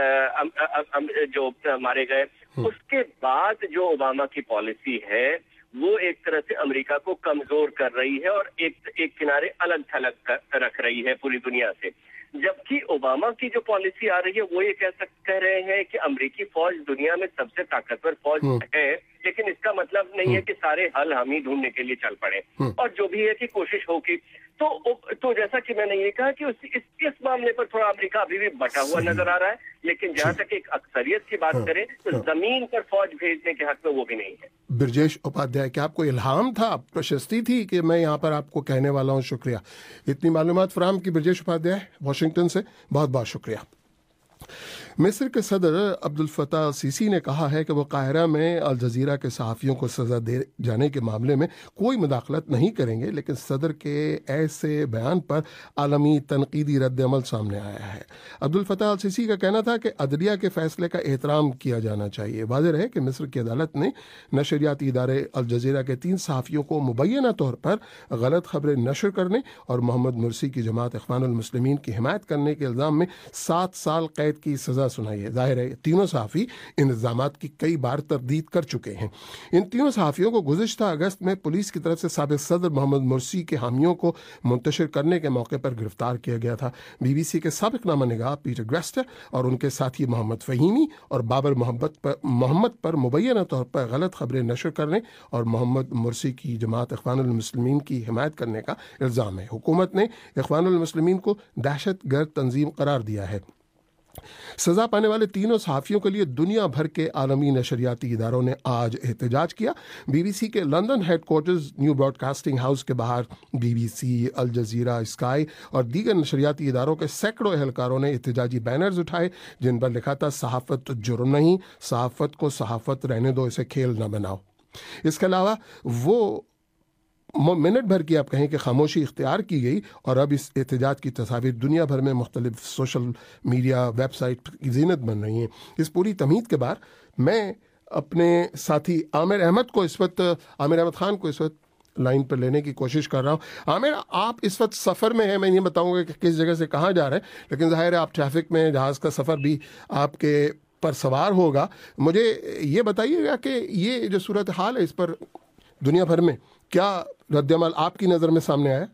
جو مارے گئے, اس کے بعد جو اوباما کی پالیسی ہے وہ ایک طرح سے امریکہ کو کمزور کر رہی ہے اور ایک ایک کنارے الگ تھلگ رکھ رہی ہے پوری دنیا سے. جبکہ اوباما کی جو پالیسی آ رہی ہے وہ یہ کہہ سک کہہ رہے ہیں کہ امریکی فوج دنیا میں سب سے طاقتور فوج ہے, لیکن اس کا مطلب نہیں ہے کہ سارے حل ہم ہی ڈھونڈنے کے لیے چل پڑے, اور جو بھی ہے کہ کوشش ہوگی. تو تو جیسا کہ میں نے یہ کہا کہ اس اس, اس معاملے پر تھوڑا امریکہ ابھی بھی بٹا ہوا نظر آ رہا ہے, لیکن جہاں تک ایک اکثریت کی بات کریں تو زمین پر فوج بھیجنے کے حق میں وہ بھی نہیں ہے. برجیش اپادھیائے, کیا آپ کو الہام تھا, پرشستی تھی کہ میں یہاں پر آپ کو کہنے والا ہوں؟ شکریہ اتنی معلومات فراہم کی برجیش اپادھیائے واشنگٹن سے, بہت بہت شکریہ. مصر کے صدر عبد الفتاح السیسی نے کہا ہے کہ وہ قاہرہ میں الجزیرہ کے صحافیوں کو سزا دے جانے کے معاملے میں کوئی مداخلت نہیں کریں گے, لیکن صدر کے ایسے بیان پر عالمی تنقیدی رد عمل سامنے آیا ہے. عبد الفتاح السیسی کا کہنا تھا کہ عدلیہ کے فیصلے کا احترام کیا جانا چاہیے. واضح رہے کہ مصر کی عدالت نے نشریاتی ادارے الجزیرہ کے تین صحافیوں کو مبینہ طور پر غلط خبریں نشر کرنے اور محمد مرسی کی جماعت اخوان المسلمین کی حمایت کرنے کے الزام میں سات سال قید کی سزا سنائی ہے. ظاہر ہے تینوں صحافی ان الزامات کی کئی بار تردید کر چکے ہیں. ان تینوں صحافیوں کو گزشتہ اگست میں پولیس کی طرف سے سابق صدر محمد مرسی کے حامیوں کو منتشر کرنے کے موقع پر گرفتار کیا گیا تھا. بی بی سی کے سابق نامہ نگار پیٹر گریسٹر اور ان کے ساتھی محمد فہیمی اور بابر محمد پر محمد پر مبینہ طور پر غلط خبریں نشر کرنے اور محمد مرسی کی جماعت اخوان المسلمین کی حمایت کرنے کا الزام ہے. حکومت نے اخوان المسلمین کو دہشت گرد تنظیم قرار دیا ہے. سزا پانے والے تینوں صحافیوں کے لیے دنیا بھر کے عالمی نشریاتی اداروں نے آج احتجاج کیا. بی بی سی کے London headquarters New Broadcasting House کے باہر B B C, Al Jazeera, Sky اور دیگر نشریاتی اداروں کے سینکڑوں اہلکاروں نے احتجاجی بینرز اٹھائے جن پر لکھا تھا صحافت جرم نہیں, صحافت کو صحافت رہنے دو, اسے کھیل نہ بناؤ. اس کے علاوہ وہ منٹ بھر کی آپ کہیں کہ خاموشی اختیار کی گئی اور اب اس احتجاج کی تصاویر دنیا بھر میں مختلف سوشل میڈیا ویب سائٹ کی زینت بن رہی ہیں. اس پوری تمہید کے بعد میں اپنے ساتھی عامر احمد کو اس وقت عامر احمد خان کو اس وقت لائن پر لینے کی کوشش کر رہا ہوں. عامر, آپ اس وقت سفر میں ہیں, میں نہیں بتاؤں گا کہ کس جگہ سے کہاں جا رہے ہیں, لیکن ظاہر ہے آپ ٹریفک میں, جہاز کا سفر بھی آپ کے پر سوار ہوگا. مجھے یہ بتائیے گا کہ یہ جو صورتحال ہے اس پر دنیا بھر میں کیا رد عمل آپ کی نظر میں سامنے آیا؟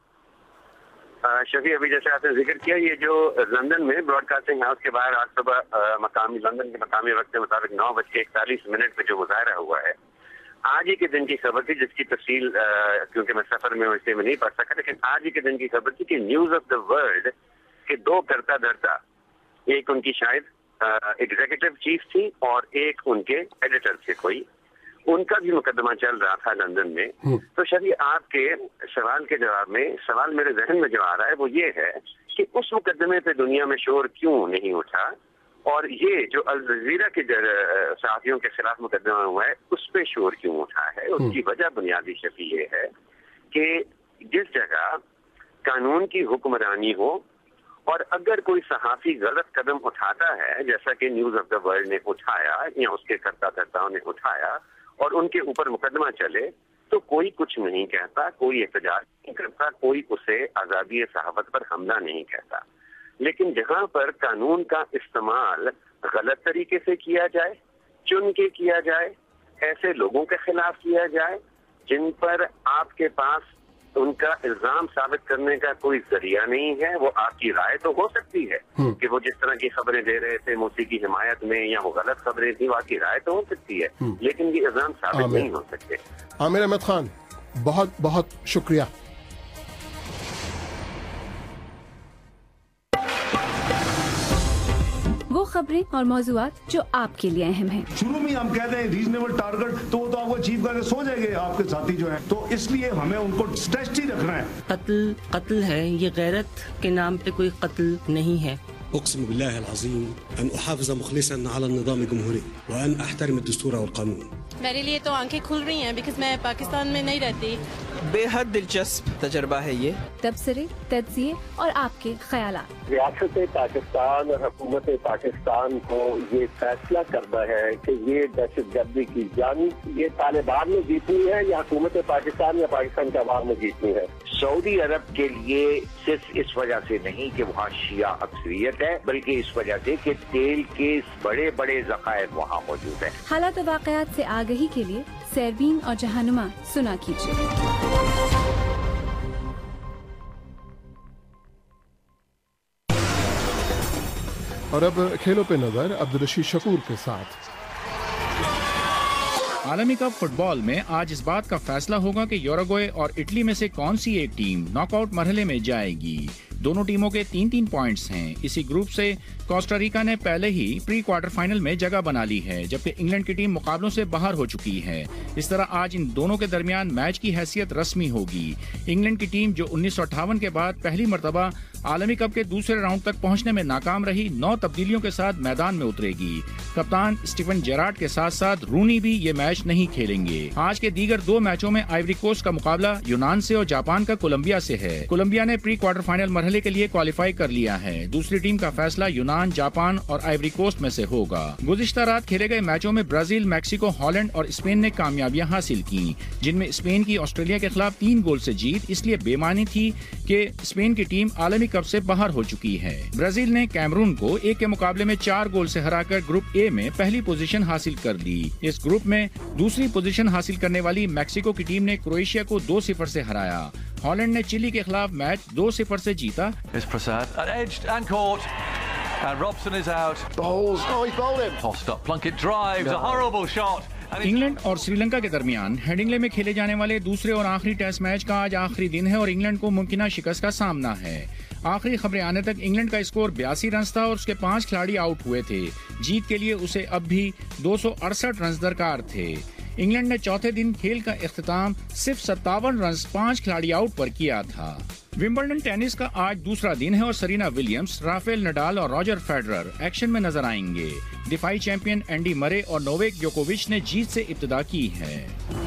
شفیع, ابھی جیسے آپ نے ذکر کیا, یہ جو لندن میں براڈ کاسٹنگ ہاؤس کے باہر آج صبح مقامی لندن کے مقامی وقت کے مطابق نو بج کے اکتالیس منٹ پہ جو مظاہرہ ہوا ہے, آج ہی کے دن کی خبر تھی, جس کی تفصیل کیونکہ میں سفر میں ہوں اس لیے میں نہیں پڑھ سکا, لیکن آج ہی کے دن کی خبر تھی کہ نیوز آف دا ورلڈ کے دو کرتا دھرتا, ایک ان کی شاید ایگزیکٹو چیف تھی اور ایک ان کے ایڈیٹر تھے کوئی, ان کا بھی مقدمہ چل رہا تھا لندن میں. تو شریع آپ کے سوال کے جواب میں سوال میرے ذہن میں جو آ رہا ہے وہ یہ ہے کہ اس مقدمے پہ دنیا میں شور کیوں نہیں اٹھا, اور یہ جو الجزیرہ کے صحافیوں کے خلاف مقدمہ ہوا ہے اس پہ شور کیوں اٹھا ہے. اس کی وجہ بنیادی شفیع یہ ہے کہ جس جگہ قانون کی حکمرانی ہو اور اگر کوئی صحافی غلط قدم اٹھاتا ہے, جیسا کہ نیوز آف دا ورلڈ نے اٹھایا یا اس کے کرتا دھرتاؤں نے اٹھایا, اور ان کے اوپر مقدمہ چلے, تو کوئی کچھ نہیں کہتا، کوئی احتجاج نہیں کرتا، کوئی اسے آزادی صحافت پر حملہ نہیں کہتا. لیکن جہاں پر قانون کا استعمال غلط طریقے سے کیا جائے، چن کے کیا جائے، ایسے لوگوں کے خلاف کیا جائے جن پر آپ کے پاس ان کا الزام ثابت کرنے کا کوئی ذریعہ نہیں ہے، وہ آپ کی رائے تو ہو سکتی ہے کہ وہ جس طرح کی خبریں دے رہے تھے موسیقی کی حمایت میں یا وہ غلط خبریں تھیں، وہ آپ کی رائے تو ہو سکتی ہے، لیکن یہ الزام ثابت نہیں ہو سکتے. عامر احمد خان، بہت بہت شکریہ. وہ خبریں اور موضوعات جو آپ کے لیے اہم ہیں. شروع میں ہم کہتے ہیں ریزنیبل ٹارگٹ، تو وہ تو آپ کو اچیو کر کے سو جائیں گے آپ کے ساتھی جو ہیں، تو اس لیے ہمیں ان کو اسٹریچ ہی رکھنا ہے. قتل قتل ہے، یہ غیرت کے نام پہ کوئی قتل نہیں ہے. اقسم بالله العظيم ان احافظ مخلصا على النظام الجمهوري وان احترم الدستور والقانون. میرے لیے تو آنکھیں کھل رہی ہیں بیکاز میں پاکستان میں نہیں رہتی. بے حد دلچسپ تجربہ ہے یہ. تبصرے، تجزیے اور آپ کے خیالات. ریاست پاکستان اور حکومت پاکستان کو یہ فیصلہ کرنا ہے کہ یہ دہشت گردی کی جنگ یہ طالبان میں جیتنی ہے یا حکومت پاکستان یا پاکستان کے عوام میں جیتنی ہے. سعودی عرب کے لیے صرف اس وجہ سے نہیں کہ وہاں شیعہ اکثریت ہے، بلکہ اس وجہ سے کہ تیل کے بڑے بڑے ذخائر وہاں موجود ہیں. حالات و واقعات سے آگہی کے لیے سیربین اور جہانما سنا کیجیے. اور اب کھیلوں پہ نظر عبدالرشید شکور کے ساتھ. عالمی کپ فٹ بال میں آج اس بات کا فیصلہ ہوگا کہ یوروگوئے اور اٹلی میں سے کون سی ایک ٹیم ناک آؤٹ مرحلے میں جائے گی. دونوں ٹیموں کے تین تین پوائنٹس ہیں. اسی گروپ سے کوسٹاریکا نے پہلے ہی پری کوارٹر فائنل میں جگہ بنا لی ہے، جبکہ انگلینڈ کی ٹیم مقابلوں سے باہر ہو چکی ہے. اس طرح آج ان دونوں کے درمیان میچ کی حیثیت رسمی ہوگی. انگلینڈ کی ٹیم جو انیس سو اٹھاون کے بعد پہلی مرتبہ عالمی کپ کے دوسرے راؤنڈ تک پہنچنے میں ناکام رہی، نو تبدیلیوں کے ساتھ میدان میں اترے گی. کپتان اسٹیفن جیرارڈ کے ساتھ ساتھ رونی بھی یہ میچ نہیں کھیلیں گے. آج کے دیگر دو میچوں میں آئیوری کوسٹ کا مقابلہ یونان سے اور جاپان کا کولمبیا سے ہے. کولمبیا نے پری کوارٹر فائنل مرحلے کے لیے کوالیفائی کر لیا ہے. دوسری ٹیم کا فیصلہ یونان، جاپان اور آئیوری کوسٹ میں سے ہوگا. گزشتہ رات کھیلے گئے میچوں میں برازیل، میکسیکو، ہالینڈ اور اسپین نے کامیابیاں حاصل کی، جن میں اسپین کی آسٹریلیا کے خلاف تین گول سے جیت اس لیے بے معنی تھی کہ اسپین کی ٹیم عالمی کپ سے باہر ہو چکی ہے. برازیل نے کیمرون کو ایک کے مقابلے میں چار گول سے ہرا کر گروپ اے میں پہلی پوزیشن حاصل کر لی. اس گروپ میں دوسری پوزیشن حاصل کرنے والی میکسیکو کی ٹیم نے کروئیشیا کو دو صفر سے ہرایا. ہالینڈ نے چلی کے خلاف میچ دو صفر سے جیتا. انگلینڈ اور سری لنکا کے درمیان ہیڈنگلے میں کھیلے جانے والے دوسرے اور آخری ٹیسٹ میچ کا آج آخری دن ہے اور انگلینڈ کو ممکنہ شکست کا سامنا ہے. آخری خبریں آنے تک انگلینڈ کا اسکور بیاسی رنز تھا اور اس کے پانچ کھلاڑی آؤٹ ہوئے تھے. جیت کے لیے اسے اب بھی دو سو اڑسٹھ رنز درکار تھے. انگلینڈ نے چوتھے دن کھیل کا اختتام صرف ستاون رنز پانچ کھلاڑی آؤٹ پر کیا تھا. ومبلڈن ٹینس کا آج دوسرا دن ہے اور سرینا ولیمز، رافیل نڈال اور راجر فیڈرر ایکشن میں نظر آئیں گے. دفاعی چیمپئن اینڈی مرے اور نوویک جوکووچ نے جیت سے ابتدا کی ہے.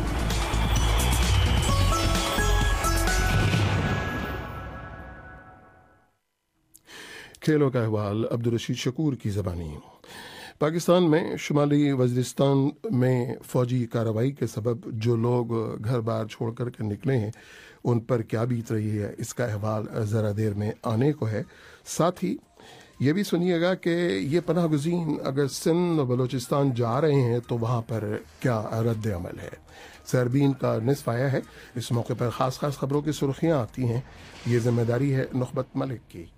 کھیلوں کا احوال عبدالرشید شکور کی زبانی. پاکستان میں شمالی وزیرستان میں فوجی کارروائی کے سبب جو لوگ گھر بار چھوڑ کر کے نکلے ہیں ان پر کیا بیت رہی ہے، اس کا احوال ذرا دیر میں آنے کو ہے. ساتھ ہی یہ بھی سنیے گا کہ یہ پناہ گزین اگر سندھ و بلوچستان جا رہے ہیں تو وہاں پر کیا رد عمل ہے. سیربین کا نصف آیا ہے. اس موقع پر خاص خاص خبروں کی سرخیاں آتی ہیں. یہ ذمہ داری ہے نخبت ملک کی.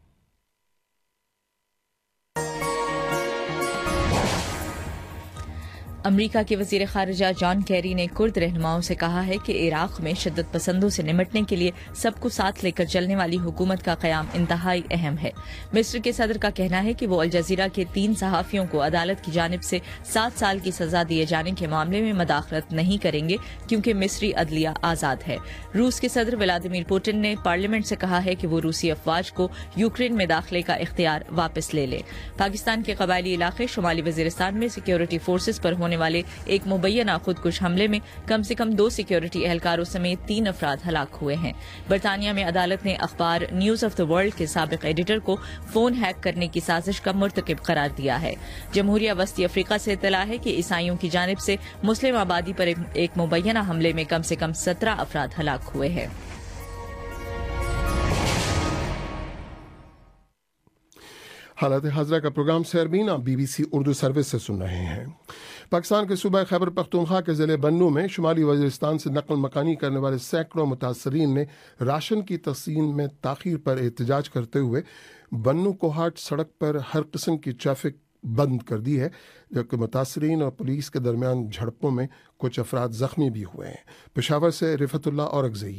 امریکہ کے وزیر خارجہ جان کیری نے کرد رہنماؤں سے کہا ہے کہ عراق میں شدت پسندوں سے نمٹنے کے لیے سب کو ساتھ لے کر چلنے والی حکومت کا قیام انتہائی اہم ہے. مصر کے صدر کا کہنا ہے کہ وہ الجزیرہ کے تین صحافیوں کو عدالت کی جانب سے سات سال کی سزا دیے جانے کے معاملے میں مداخلت نہیں کریں گے کیونکہ مصری عدلیہ آزاد ہے. روس کے صدر ولادیمیر پوٹن نے پارلیمنٹ سے کہا ہے کہ وہ روسی افواج کو یوکرین میں داخلے کا اختیار واپس لے لے. پاکستان کے قبائلی علاقے شمالی وزیرستان میں سیکیورٹی فورسز پر ہونے ہونے والے ایک مبینہ خودکش حملے میں کم سے کم دو سیکیورٹی اہلکاروں سمیت تین افراد ہلاک ہوئے ہیں۔ برطانیہ میں عدالت نے اخبار نیوز آف دی ورلڈ کے سابق ایڈیٹر کو فون ہیک کرنے کی سازش کا مرتکب قرار دیا ہے۔ جمہوریہ وسطی افریقہ سے اطلاع ہے کہ عیسائیوں کی جانب سے مسلم آبادی پر ایک مبینہ حملے میں کم سے کم سترہ افراد ہلاک ہوئے ہیں۔ حالات حاضرہ کا پروگرام سیربین آپ B B C Urdu service سے سن رہے ہیں۔ پاکستان کے صوبہ خیبر پختونخوا کے ضلع بنو میں شمالی وزیرستان سے نقل مکانی کرنے والے سینکڑوں متاثرین نے راشن کی تقسیم میں تاخیر پر احتجاج کرتے ہوئے بنو کوہاٹ سڑک پر ہر قسم کی ٹریفک بند کر دی ہے، جبکہ متاثرین اور پولیس کے درمیان جھڑپوں میں کچھ افراد زخمی بھی ہوئے ہیں۔ پشاور سے رفعت اللہ اورگزئی۔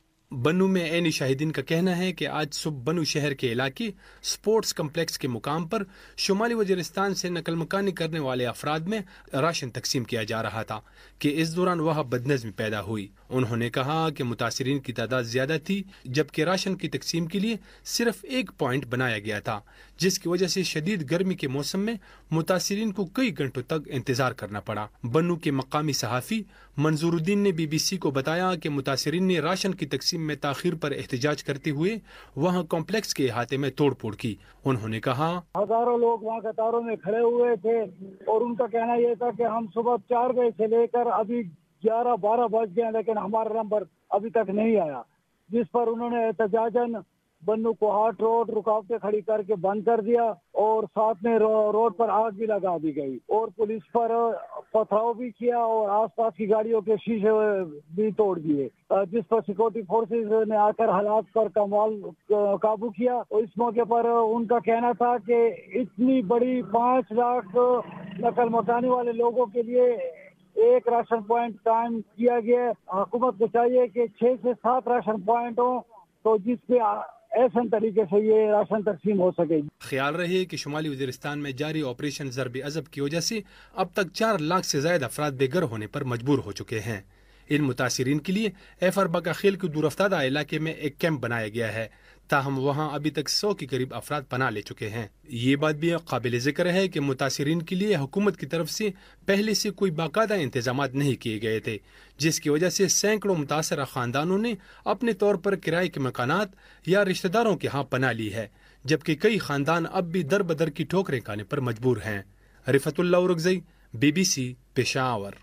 بنو میں عینی شاہدین کا کہنا ہے کہ آج صبح بنو شہر کے علاقے سپورٹس کمپلیکس کے مقام پر شمالی وزیرستان سے نقل مکانی کرنے والے افراد میں راشن تقسیم کیا جا رہا تھا کہ اس دوران وہاں بدنظمی پیدا ہوئی۔ انہوں نے کہا کہ متاثرین کی تعداد زیادہ تھی، جبکہ راشن کی تقسیم کے لیے صرف ایک پوائنٹ بنایا گیا تھا، جس کی وجہ سے شدید گرمی کے موسم میں متاثرین کو کئی گھنٹوں تک انتظار کرنا پڑا۔ بنو کے مقامی صحافی منظور الدین نے بی بی سی کو بتایا کہ متاثرین نے راشن کی تقسیم میں تاخیر پر احتجاج کرتے ہوئے وہاں کمپلیکس کے احاطے میں توڑ پھوڑ کی۔ انہوں نے کہا ہزاروں لوگ وہاں قطاروں میں کھڑے ہوئے تھے اور ان کا کہنا یہ تھا کہ ہم صبح چار بجے سے لے کر ابھی گیارہ بارہ بج گئے لیکن ہمارا نمبر ابھی تک نہیں آیا، جس پر انہوں نے احتجاجاً بنو کوہاٹ روڈ رکاوٹیں کھڑی کر کے بند کر دیا اور ساتھ میں روڈ پر آگ بھی لگا دی گئی اور پولیس پر پتھراؤ بھی کیا اور آس پاس کی گاڑیوں کے شیشے بھی توڑ دیے، جس پر سیکورٹی فورسز نے آ کر حالات پر کمال قابو کیا۔ اور اس موقع پر ان کا کہنا تھا کہ اتنی بڑی پانچ لاکھ نقل مکانی والے لوگوں کے لیے ایک راشن پوائنٹ قائم کیا گیا، حکومت کو چاہیے کہ چھ سے سات راشن پوائنٹ ہوں تو جس پہ ایسے طریقے سے یہ راشن تقسیم ہو سکے گی۔ خیال رہے کہ شمالی وزیرستان میں جاری آپریشن ضرب عضب کی وجہ سے اب تک چار لاکھ سے زائد افراد بے گھر ہونے پر مجبور ہو چکے ہیں۔ ان متاثرین کے لیے ایف اربا کا خیل کے دور افتادہ علاقے میں ایک کیمپ بنایا گیا ہے، تاہم وہاں ابھی تک سو کے قریب افراد پناہ لے چکے ہیں۔ یہ بات بھی قابل ذکر ہے کہ متاثرین کے لیے حکومت کی طرف سے پہلے سے کوئی باقاعدہ انتظامات نہیں کیے گئے تھے، جس کی وجہ سے سینکڑوں متاثرہ خاندانوں نے اپنے طور پر کرائے کے مکانات یا رشتہ داروں کے ہاں پناہ لی ہے، جبکہ کئی خاندان اب بھی در بدر کی ٹھوکریں کھانے پر مجبور ہیں۔ Rifatullah Orakzai, B B C, Peshawar.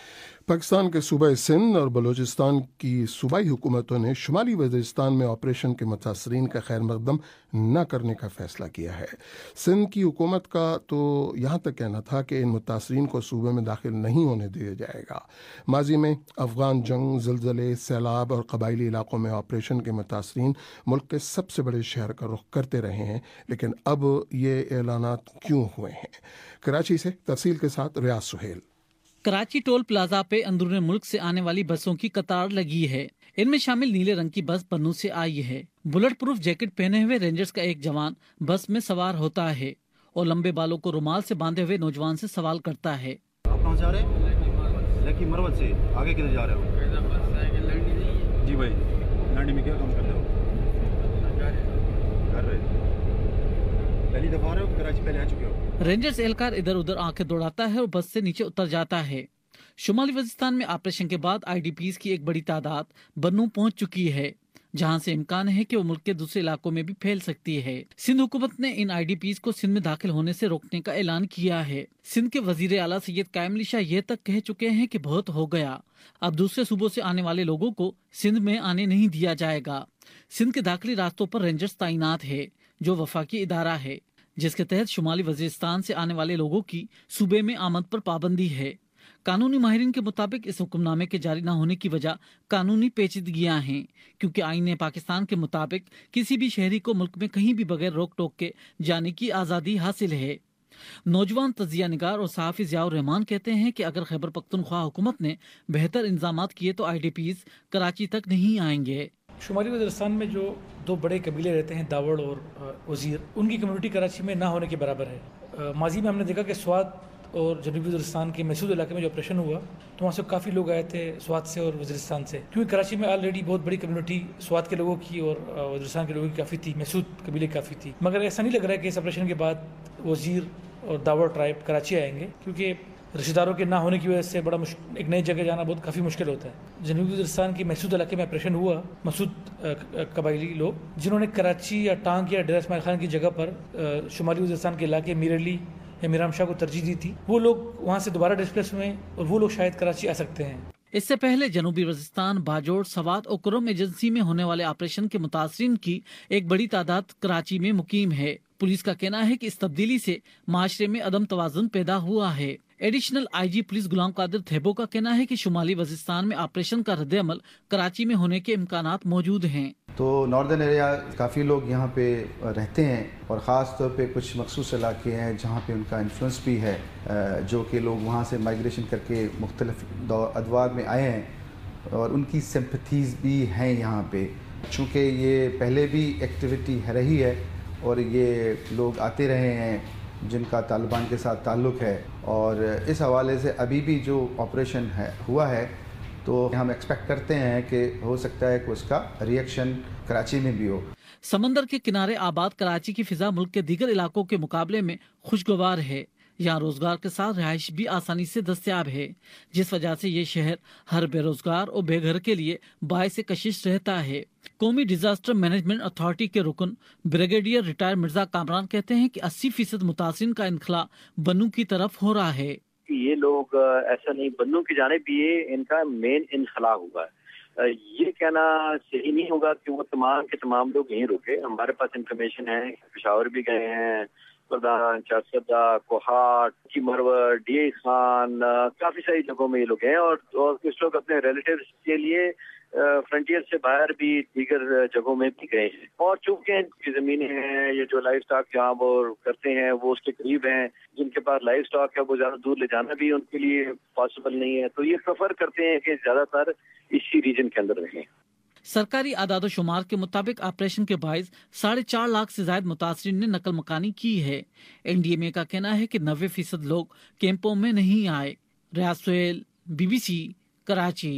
Pakistan کے صوبہ سندھ اور بلوچستان کی صوبائی حکومتوں نے شمالی وزیرستان میں آپریشن کے متاثرین کا خیر مقدم نہ کرنے کا فیصلہ کیا ہے۔ سندھ کی حکومت کا تو یہاں تک کہنا تھا کہ ان متاثرین کو صوبے میں داخل نہیں ہونے دیا جائے گا۔ ماضی میں افغان جنگ، زلزلے، سیلاب اور قبائلی علاقوں میں آپریشن کے متاثرین ملک کے سب سے بڑے شہر کا رخ کرتے رہے ہیں، لیکن اب یہ اعلانات کیوں ہوئے ہیں؟ کراچی سے تفصیل کے ساتھ ریاض سہیل۔ کراچی ٹول پلازا پہ اندرون ملک سے آنے والی بسوں کی قطار لگی ہے۔ ان میں شامل نیلے رنگ کی بس بنو سے آئی ہے۔ بلٹ پروف جیکٹ پہنے ہوئے رینجرز کا ایک جوان بس میں سوار ہوتا ہے اور لمبے بالوں کو رومال سے باندھے ہوئے نوجوان سے سوال کرتا ہے۔ آپ کہاں جا رہے ہیں؟ لکی مروت سے آگے کدھر جا رہے ہو؟ جی بھائی، لانڈی میں کیا کام کر رہے ہو؟ کر رہے پہلی دفعہ آ رہے ہو؟ کراچی پہلے آ چکے ہو؟ رینجرز اہلکار ادھر ادھر آنکھیں دوڑاتا ہے اور بس سے نیچے اتر جاتا ہے۔ شمالی وزیرستان میں آپریشن کے بعد آئی ڈی پیز کی ایک بڑی تعداد بنو پہنچ چکی ہے، جہاں سے امکان ہے کہ وہ ملک کے دوسرے علاقوں میں بھی پھیل سکتی ہے۔ سندھ حکومت نے ان آئی ڈی پیز کو سندھ میں داخل ہونے سے روکنے کا اعلان کیا ہے۔ سندھ کے وزیر اعلیٰ سید قائم علی شاہ یہ تک کہہ چکے ہیں کہ بہت ہو گیا، اب دوسرے صوبوں سے آنے والے لوگوں کو سندھ میں آنے نہیں دیا جائے گا۔ سندھ کے داخلی راستوں پر رینجرز تعینات ہے، جو وفاقی ادارہ ہے، جس کے تحت شمالی وزیرستان سے آنے والے لوگوں کی صوبے میں آمد پر پابندی ہے۔ قانونی ماہرین کے مطابق اس حکم نامے کے جاری نہ ہونے کی وجہ قانونی پیچیدگیاں ہیں، کیونکہ آئین پاکستان کے مطابق کسی بھی شہری کو ملک میں کہیں بھی بغیر روک ٹوک کے جانے کی آزادی حاصل ہے۔ نوجوان تجزیہ نگار اور صحافی ضیاء الرحمان کہتے ہیں کہ اگر خیبر پختونخوا حکومت نے بہتر انتظامات کیے تو آئی ڈی پیز کراچی تک نہیں آئیں گے۔ شمالی وزیرستان میں جو دو بڑے قبیلے رہتے ہیں، داوڑ اور وزیر، ان کی کمیونٹی کراچی میں نہ ہونے کے برابر ہے۔ ماضی میں ہم نے دیکھا کہ سوات اور جنوبی وزیرستان کے محسود علاقے میں جو آپریشن ہوا تو وہاں سے کافی لوگ آئے تھے سوات سے اور وزیرستان سے، کیونکہ کراچی میں آلریڈی بہت بڑی کمیونٹی سوات کے لوگوں کی اور وزیرستان کے لوگوں کی کافی تھی، محسود قبیلے کافی تھی۔ مگر ایسا نہیں لگ رہا ہے کہ اس آپریشن کے بعد وزیر اور داوڑ ٹرائب کراچی آئیں گے، کیونکہ رشتہ داروں کے نہ ہونے کی وجہ سے بڑا ایک نئی جگہ جانا بہت کافی مشکل ہوتا ہے۔ جنوبی وزیرستان کے محسود علاقے میں آپریشن ہوا، مسعود قبائلی لوگ جنہوں نے کراچی یا ٹانک یا ڈیرہ اسماعیل خان کی جگہ پر شمالی وزیرستان کے علاقے میر علی یا میرام شاہ کو ترجیح دی تھی، وہ لوگ وہاں سے دوبارہ ڈسپلیس ہوئے اور وہ لوگ شاید کراچی آ سکتے ہیں۔ اس سے پہلے جنوبی وزیرستان، باجوڑ، سوات اور کرم ایجنسی میں ہونے والے آپریشن کے متاثرین کی ایک بڑی تعداد کراچی میں مقیم ہے۔ پولیس کا کہنا ہے کہ اس تبدیلی سے معاشرے میں عدم توازن پیدا ہوا ہے۔ Additional I G police Ghulam Qadir تھیبو کا کہنا ہے کہ شمالی وزیرستان میں آپریشن کا رد عمل کراچی میں ہونے کے امکانات موجود ہیں۔ تو ناردرن ایریا کافی لوگ یہاں پہ رہتے ہیں اور خاص طور پہ کچھ مخصوص علاقے ہیں جہاں پہ ان کا انفلوئنس بھی ہے، جو کہ لوگ وہاں سے مائگریشن کر کے مختلف ادوار میں آئے ہیں اور ان کی سمپتھیز بھی ہیں یہاں پہ، چونکہ یہ پہلے بھی ایکٹیویٹی رہی ہے اور یہ لوگ آتے رہے ہیں جن کا طالبان کے ساتھ تعلق ہے، اور اس حوالے سے ابھی بھی جو آپریشن ہے ہوا ہے تو ہم ایکسپیکٹ کرتے ہیں کہ ہو سکتا ہے کہ اس کا ریئیکشن کراچی میں بھی ہو۔ سمندر کے کنارے آباد کراچی کی فضا ملک کے دیگر علاقوں کے مقابلے میں خوشگوار ہے۔ یہاں روزگار کے ساتھ رہائش بھی آسانی سے دستیاب ہے، جس وجہ سے یہ شہر ہر بے روزگار اور بے گھر کے لیے باعث کشش رہتا ہے۔ قومی ڈیزاسٹر مینجمنٹ اتھارٹی کے رکن بریگیڈیئر ریٹائر مرزا کامران کہتے ہیں کہ اسی فیصد متاثرین کا انخلاء بنوں کی طرف ہو رہا ہے۔ یہ لوگ ایسا نہیں، بنوں کی جانب یہ ان کا مین انخلاء ہوا ہے۔ یہ کہنا صحیح نہیں ہوگا کہ وہ تمام کے تمام لوگ یہیں رکے۔ ہمارے پاس انفارمیشن ہے، پشاور بھی گئے ہیں، پردھان، چارسدہ، کوہاٹ، کی مروت، ڈی اے خان، کافی ساری جگہوں میں یہ لوگ ہیں، اور کچھ لوگ اپنے ریلیٹیوز کے لیے فرنٹیئر سے باہر بھی دیگر جگہوں میں بھی گئے ہیں۔ اور چونکہ کی زمینیں ہیں، یہ جو لائف سٹاک جہاں وہ کرتے ہیں وہ اس کے قریب ہیں، جن کے پاس لائف سٹاک ہے وہ زیادہ دور لے جانا بھی ان کے لیے پاسبل نہیں ہے، تو یہ پریفر کرتے ہیں کہ زیادہ تر اسی ریجن کے اندر رہیں۔ سرکاری اعداد و شمار کے مطابق آپریشن کے باعث ساڑھے چار لاکھ سے زائد متاثرین نے نقل مکانی کی ہے۔ این ڈی ایم اے کا کہنا ہے کہ نوے فیصد لوگ کیمپوں میں نہیں آئے۔ Riaz Sohail, B B C, Karachi.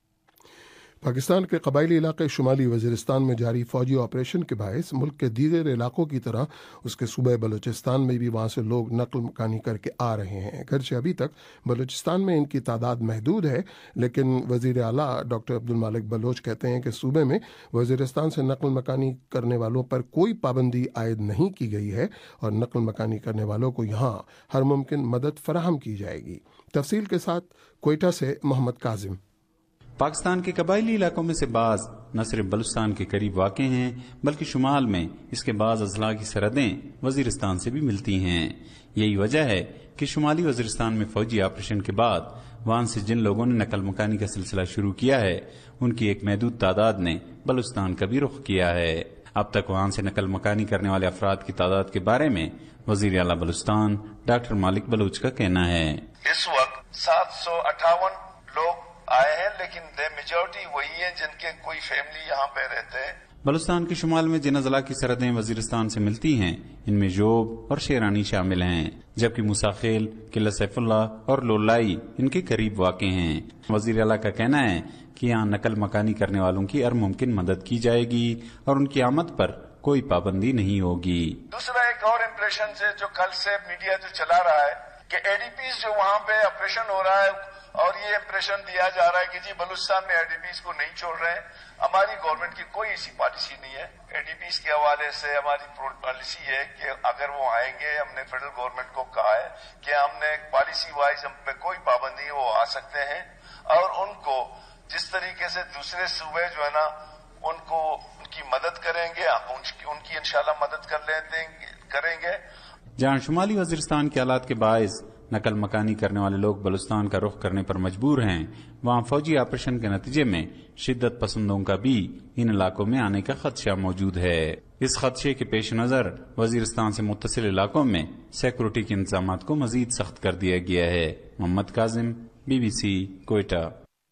Pakistan کے قبائلی علاقے شمالی وزیرستان میں جاری فوجی آپریشن کے باعث ملک کے دیگر علاقوں کی طرح اس کے صوبہ بلوچستان میں بھی وہاں سے لوگ نقل مکانی کر کے آ رہے ہیں۔ گرچہ ابھی تک بلوچستان میں ان کی تعداد محدود ہے، لیکن وزیر اعلیٰ ڈاکٹر عبدالمالک بلوچ کہتے ہیں کہ صوبے میں وزیرستان سے نقل مکانی کرنے والوں پر کوئی پابندی عائد نہیں کی گئی ہے اور نقل مکانی کرنے والوں کو یہاں ہر ممکن مدد فراہم کی جائے گی۔ تفصیل کے ساتھ کوئٹہ سے محمد کاظم۔ پاکستان کے قبائلی علاقوں میں سے بعض نہ صرف بلوچستان کے قریب واقع ہیں بلکہ شمال میں اس کے بعض اضلاع کی سرحدیں وزیرستان سے بھی ملتی ہیں۔ یہی وجہ ہے کہ شمالی وزیرستان میں فوجی آپریشن کے بعد وہاں سے جن لوگوں نے نقل مکانی کا سلسلہ شروع کیا ہے ان کی ایک محدود تعداد نے بلوچستان کا بھی رخ کیا ہے۔ اب تک وہاں سے نقل مکانی کرنے والے افراد کی تعداد کے بارے میں وزیر اعلیٰ بلوچستان ڈاکٹر مالک بلوچ کا کہنا ہے، اس وقت سات سو اٹھاون لوگ آئے ہیں، لیکن میجورٹی وہی ہیں جن کے کوئی فیملی یہاں پہ رہتے ہیں۔ بلوچستان کے شمال میں جن اضلاع کی سرحدیں وزیرستان سے ملتی ہیں ان میں جوب اور شیرانی شامل ہیں، جبکہ موسیٰ خیل، قلعہ سیف اللہ اور لولائی ان کے قریب واقع ہیں۔ وزیر اعلیٰ کا کہنا ہے کہ یہاں نقل مکانی کرنے والوں کی ہر ممکن مدد کی جائے گی اور ان کی آمد پر کوئی پابندی نہیں ہوگی۔ دوسرا ایک اور امپریشن سے جو کل سے میڈیا جو چلا رہا ہے کہ اے ڈی پیز جو وہاں پہ آپریشن ہو رہا ہے اور یہ امپریشن دیا جا رہا ہے کہ جی بلوچستان میں اے ڈی پیز کو نہیں چھوڑ رہے ہیں، ہماری گورنمنٹ کی کوئی ایسی پالیسی نہیں ہے۔ اے ڈی پیز کے حوالے سے ہماری پالیسی ہے کہ اگر وہ آئیں گے، ہم نے فیڈرل گورنمنٹ کو کہا ہے کہ ہم نے پالیسی وائز ہم پہ کوئی پابندی ہے، وہ آ سکتے ہیں اور ان کو جس طریقے سے دوسرے صوبے جو ہے نا ان کو ان کی مدد کریں گے، ان کی انشاءاللہ مدد کر لیتے کریں گے۔ جہاں شمالی وزیرستان کے حالات کے باعث نقل مکانی کرنے والے لوگ بلوچستان کا رخ کرنے پر مجبور ہیں، وہاں فوجی آپریشن کے نتیجے میں شدت پسندوں کا بھی ان علاقوں میں آنے کا خدشہ موجود ہے۔ اس خدشے کے پیش نظر وزیرستان سے متصل علاقوں میں سیکورٹی کے انتظامات کو مزید سخت کر دیا گیا ہے۔ Muhammad Kazim, B B C, Quetta.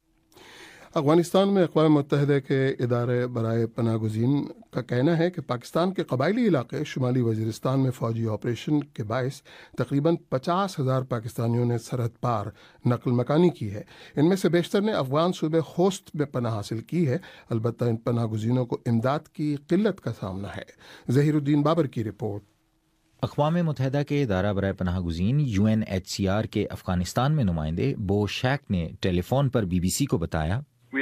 Afghanistan میں اقوام متحدہ کے ادارے برائے پناہ گزین کا کہنا ہے کہ پاکستان کے قبائلی علاقے شمالی وزیرستان میں فوجی آپریشن کے باعث تقریباً پچاس ہزار پاکستانیوں نے سرحد پار نقل مکانی کی ہے۔ ان میں سے بیشتر نے افغان صوبے خوست میں پناہ حاصل کی ہے، البتہ ان پناہ گزینوں کو امداد کی قلت کا سامنا ہے۔ ظہیر الدین بابر کی رپورٹ۔ اقوام متحدہ کے ادارہ برائے پناہ گزین U N H C R کے افغانستان میں نمائندے بو شیک نے ٹیلی فون پر بی بی سی کو بتایا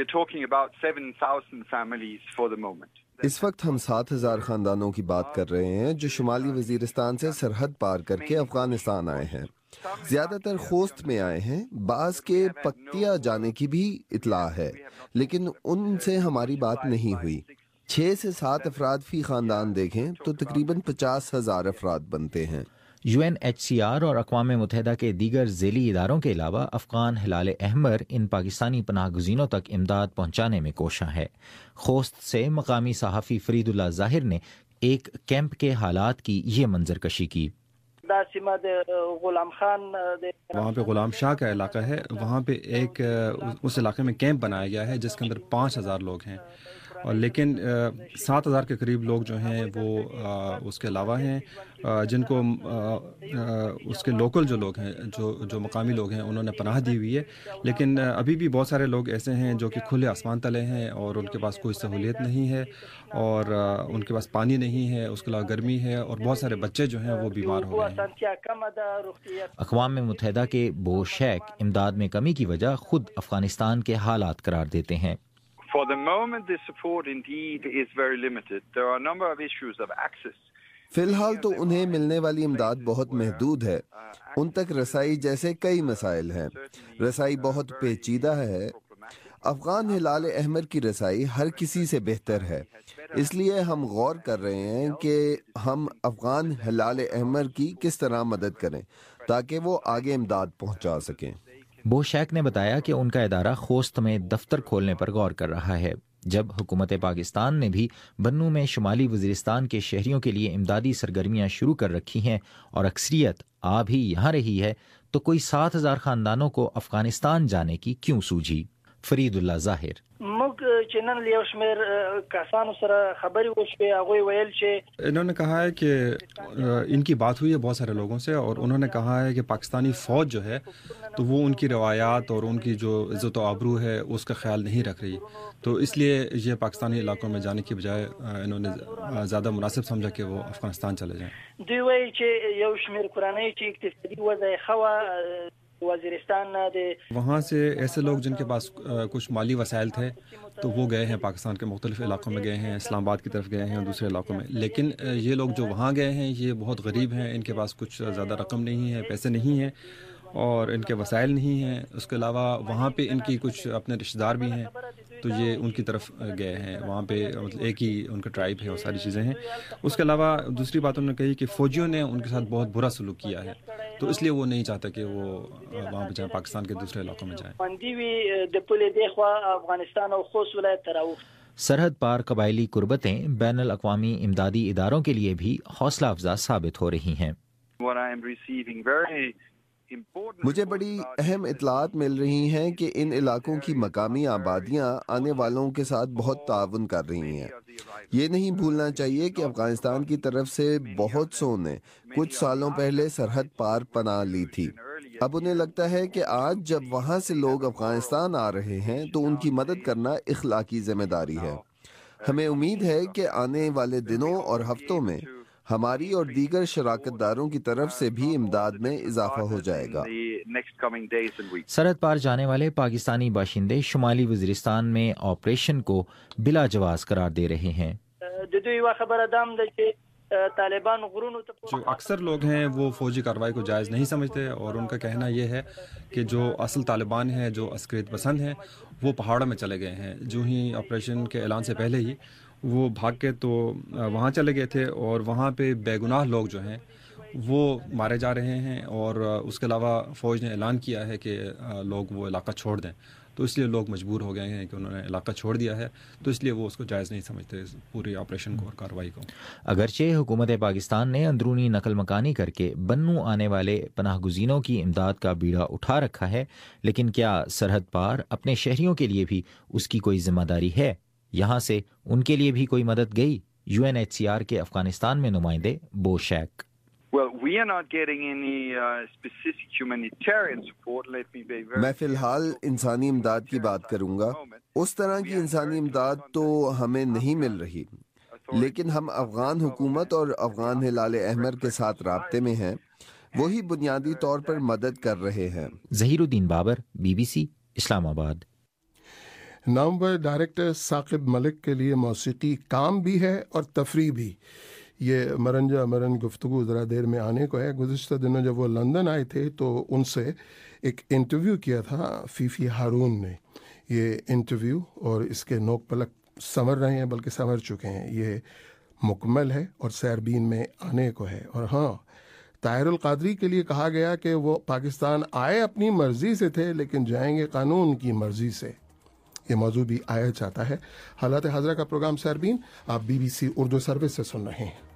اس وقت ہم سات ہزار خاندانوں کی بات کر رہے ہیں جو شمالی وزیرستان سے سرحد پار کر کے افغانستان آئے ہیں. زیادہ تر خوست میں آئے ہیں، بعض کے پکتیا جانے کی بھی اطلاع ہے، لیکن ان سے ہماری بات نہیں ہوئی. چھ سے سات افراد فی خاندان دیکھیں تو تقریباً پچاس ہزار افراد بنتے ہیں. U N H C R اور اقوام متحدہ کے دیگر ذیلی اداروں کے علاوہ افغان ہلال احمر ان پاکستانی پناہ گزینوں تک امداد پہنچانے میں کوشاں ہے. خوست سے مقامی صحافی فرید اللہ ظاہر نے ایک کیمپ کے حالات کی یہ منظر کشی کی. وہاں پہ غلام شاہ کا علاقہ ہے، وہاں پہ ایک اس علاقے میں کیمپ بنایا گیا ہے جس کے اندر پانچ ہزار لوگ ہیں، اور لیکن سات ہزار کے قریب لوگ جو ہیں وہ اس کے علاوہ ہیں جن کو اس کے لوکل جو لوگ ہیں جو جو مقامی لوگ ہیں انہوں نے پناہ دی ہوئی ہے. لیکن ابھی بھی بہت سارے لوگ ایسے ہیں جو کہ کھلے آسمان تلے ہیں اور ان کے پاس کوئی سہولیت نہیں ہے اور ان کے پاس پانی نہیں ہے، اس کے علاوہ گرمی ہے اور بہت سارے بچے جو ہیں وہ بیمار ہو گئے ہیں. اقوام متحدہ کے بو شیک امداد میں کمی کی وجہ خود افغانستان کے حالات قرار دیتے ہیں. For the moment, the support indeed is very limited. There are a number of issues of access. فی الحال تو انہیں ملنے والی امداد بہت محدود ہے. ان تک رسائی جیسے کئی مسائل ہیں. رسائی بہت پیچیدہ ہے. افغان ہلال احمر کی رسائی ہر کسی سے بہتر ہے. اس لیے ہم غور کر رہے ہیں کہ ہم افغان ہلال احمر کی کس طرح مدد کریں تاکہ وہ آگے امداد پہنچا سکیں. بو شیک نے بتایا کہ ان کا ادارہ خوست میں دفتر کھولنے پر غور کر رہا ہے. جب حکومت پاکستان نے بھی بنوں میں شمالی وزیرستان کے شہریوں کے لیے امدادی سرگرمیاں شروع کر رکھی ہیں اور اکثریت آ بھی یہاں رہی ہے، تو کوئی سات ہزار خاندانوں کو افغانستان جانے کی کیوں سوجھی؟ فرید اللہ ظاہر: انہوں نے کہا ہے کہ ان کی بات ہوئی ہے بہت سارے لوگوں سے اور انہوں نے کہا ہے کہ پاکستانی فوج جو ہے تو وہ ان کی روایات اور ان کی جو عزت و آبرو ہے اس کا خیال نہیں رکھ رہی، تو اس لیے یہ پاکستانی علاقوں میں جانے کی بجائے انہوں نے زیادہ مناسب سمجھا کہ وہ افغانستان چلے جائیں. وہاں سے ایسے لوگ جن کے پاس کچھ مالی وسائل تھے تو وہ گئے ہیں پاکستان کے مختلف علاقوں میں گئے ہیں، اسلام آباد کی طرف گئے ہیں اور دوسرے علاقوں میں. لیکن یہ لوگ جو وہاں گئے ہیں یہ بہت غریب ہیں، ان کے پاس کچھ زیادہ رقم نہیں ہے، پیسے نہیں ہیں اور ان کے وسائل نہیں ہیں. اس کے علاوہ وہاں پہ ان کی کچھ اپنے رشتہ دار بھی ہیں تو یہ ان کی طرف گئے ہیں. وہاں پہ مطلب ایک ہی ان کا ٹرائب ہے اور ساری چیزیں ہیں. اس کے علاوہ دوسری بات انہوں نے کہی کہ فوجیوں نے ان کے ساتھ بہت برا سلوک کیا ہے تو اس لیے وہ نہیں چاہتا کہ وہ وہاں پہ جائیں، پاکستان کے دوسرے علاقوں میں جائیں. سرحد پار قبائلی قربتیں بین الاقوامی امدادی اداروں کے لیے بھی حوصلہ افزا ثابت ہو رہی ہیں. مجھے بڑی اہم اطلاعات مل رہی ہیں کہ ان علاقوں کی مقامی آبادیاں آنے والوں کے ساتھ بہت تعاون کر رہی ہیں. یہ نہیں بھولنا چاہیے کہ افغانستان کی طرف سے بہت سو نے کچھ سالوں پہلے سرحد پار پناہ لی تھی. اب انہیں لگتا ہے کہ آج جب وہاں سے لوگ افغانستان آ رہے ہیں تو ان کی مدد کرنا اخلاقی ذمہ داری ہے. ہمیں امید ہے کہ آنے والے دنوں اور ہفتوں میں ہماری اور دیگر شراکت داروں کی طرف سے بھی امداد میں اضافہ ہو جائے گا. سرحد پار جانے والے پاکستانی باشندے شمالی وزیرستان میں آپریشن کو بلا جواز قرار دے رہے ہیں. جو اکثر لوگ ہیں وہ فوجی کارروائی کو جائز نہیں سمجھتے اور ان کا کہنا یہ ہے کہ جو اصل طالبان ہیں، جو عسکریت پسند ہیں، وہ پہاڑوں میں چلے گئے ہیں. جو ہی آپریشن کے اعلان سے پہلے ہی وہ بھاگ کے تو وہاں چلے گئے تھے اور وہاں پہ بے گناہ لوگ جو ہیں وہ مارے جا رہے ہیں اور اس کے علاوہ فوج نے اعلان کیا ہے کہ لوگ وہ علاقہ چھوڑ دیں. تو اس لیے لوگ مجبور ہو گئے ہیں کہ انہوں نے علاقہ چھوڑ دیا ہے، تو اس لیے وہ اس کو جائز نہیں سمجھتے پوری آپریشن کو اور کارروائی کو. اگرچہ حکومت پاکستان نے اندرونی نقل مکانی کر کے بنوں آنے والے پناہ گزینوں کی امداد کا بیڑا اٹھا رکھا ہے، لیکن کیا سرحد پار اپنے شہریوں کے لیے بھی اس کی کوئی ذمہ داری ہے؟ یہاں سے ان کے لیے بھی کوئی مدد گئی؟ U N H C R کے افغانستان میں نمائندے بو شیک: میں فی الحال انسانی امداد کی بات کروں گا. اس طرح کی انسانی امداد تو ہمیں نہیں مل رہی. لیکن ہم افغان حکومت اور افغان ہلال احمر کے ساتھ رابطے میں ہیں، وہی بنیادی طور پر مدد کر رہے ہیں۔ Zaheer Uddin Babar, B B C, Islamabad. نامور ڈائریکٹر ثاقب ملک کے لیے موسیقی کام بھی ہے اور تفریح بھی۔ یہ مرنجا مرن گفتگو ذرا دیر میں آنے کو ہے۔ گزشتہ دنوں جب وہ لندن آئے تھے تو ان سے ایک انٹرویو کیا تھا فیفی ہارون نے۔ یہ انٹرویو اور اس کے نوک پلک سنور رہے ہیں، بلکہ سنور چکے ہیں، یہ مکمل ہے اور سیربین میں آنے کو ہے۔ اور ہاں، طاہر القادری کے لیے کہا گیا کہ وہ پاکستان آئے اپنی مرضی سے تھے لیکن جائیں گے قانون کی مرضی سے۔ یہ موضوع بھی آیا چاہتا ہے۔ حالات حاضرہ کا پروگرام سیربین آپ B B C Urdu service سے سن رہے ہیں۔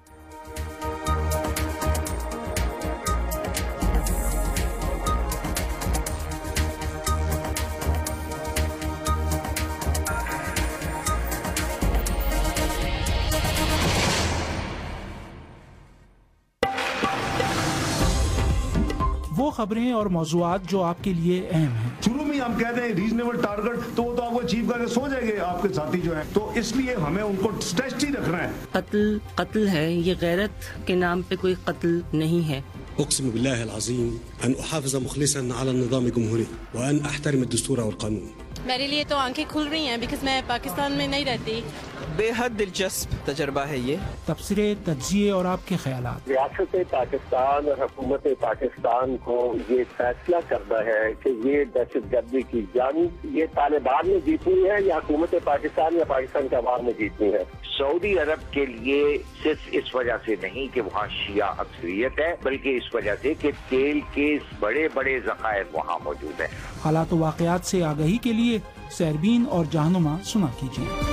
وہ خبریں اور موضوعات جو آپ کے لیے اہم ہیں۔ شروع میں ہم کہتے ہیں ریزنیبل ٹارگٹ، تو وہ تو آپ کو اچیو کر کے سو جائیں گے آپ کے ساتھی جو ہیں، تو اس لیے ہمیں ان کو اسٹریچ ہی رکھنا ہے۔ قتل قتل ہے، یہ غیرت کے نام پہ کوئی قتل نہیں ہے۔ اقسم بالله العظیم ان احافظ مخلصا على النظام الجمهوري وان احترم الدستور والقانون۔ میرے لیے تو آنکھیں کھل رہی ہیں بیکاز میں پاکستان میں نہیں رہتی۔ بے حد دلچسپ تجربہ ہے یہ۔ تبصرے، تجزیے اور آپ کے خیالات۔ ریاست پاکستان اور حکومت پاکستان کو یہ فیصلہ کرنا ہے کہ یہ دہشت گردی کی جنگ یہ طالبان نے جیتنی ہے یا حکومت پاکستان یا پاکستان کے عوام نے جیتنی ہے۔ سعودی عرب کے لیے صرف اس وجہ سے نہیں کہ وہاں شیعہ اکثریت ہے، بلکہ اس وجہ سے کہ تیل کے بڑے بڑے ذخائر وہاں موجود ہیں۔ حالات و واقعات سے آگہی کے لیے سیربین اور جہنما سنا کیجیے۔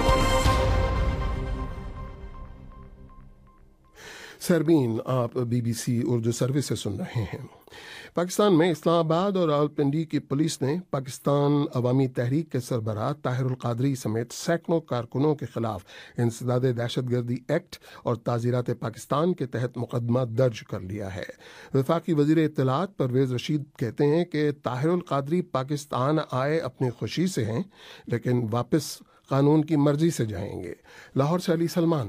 سیربین آپ B B C Urdu service سے سن رہے ہیں۔ پاکستان میں اسلام آباد اور راولپنڈی کی پولیس نے پاکستان عوامی تحریک کے سربراہ طاہر القادری سمیت سینکڑوں کارکنوں کے خلاف انسداد دہشت گردی ایکٹ اور تعزیرات پاکستان کے تحت مقدمہ درج کر لیا ہے۔ وفاقی وزیر اطلاعات پرویز رشید کہتے ہیں کہ طاہر القادری پاکستان آئے اپنی خوشی سے ہیں لیکن واپس قانون کی مرضی سے جائیں گے۔ لاہور سے علی سلمان۔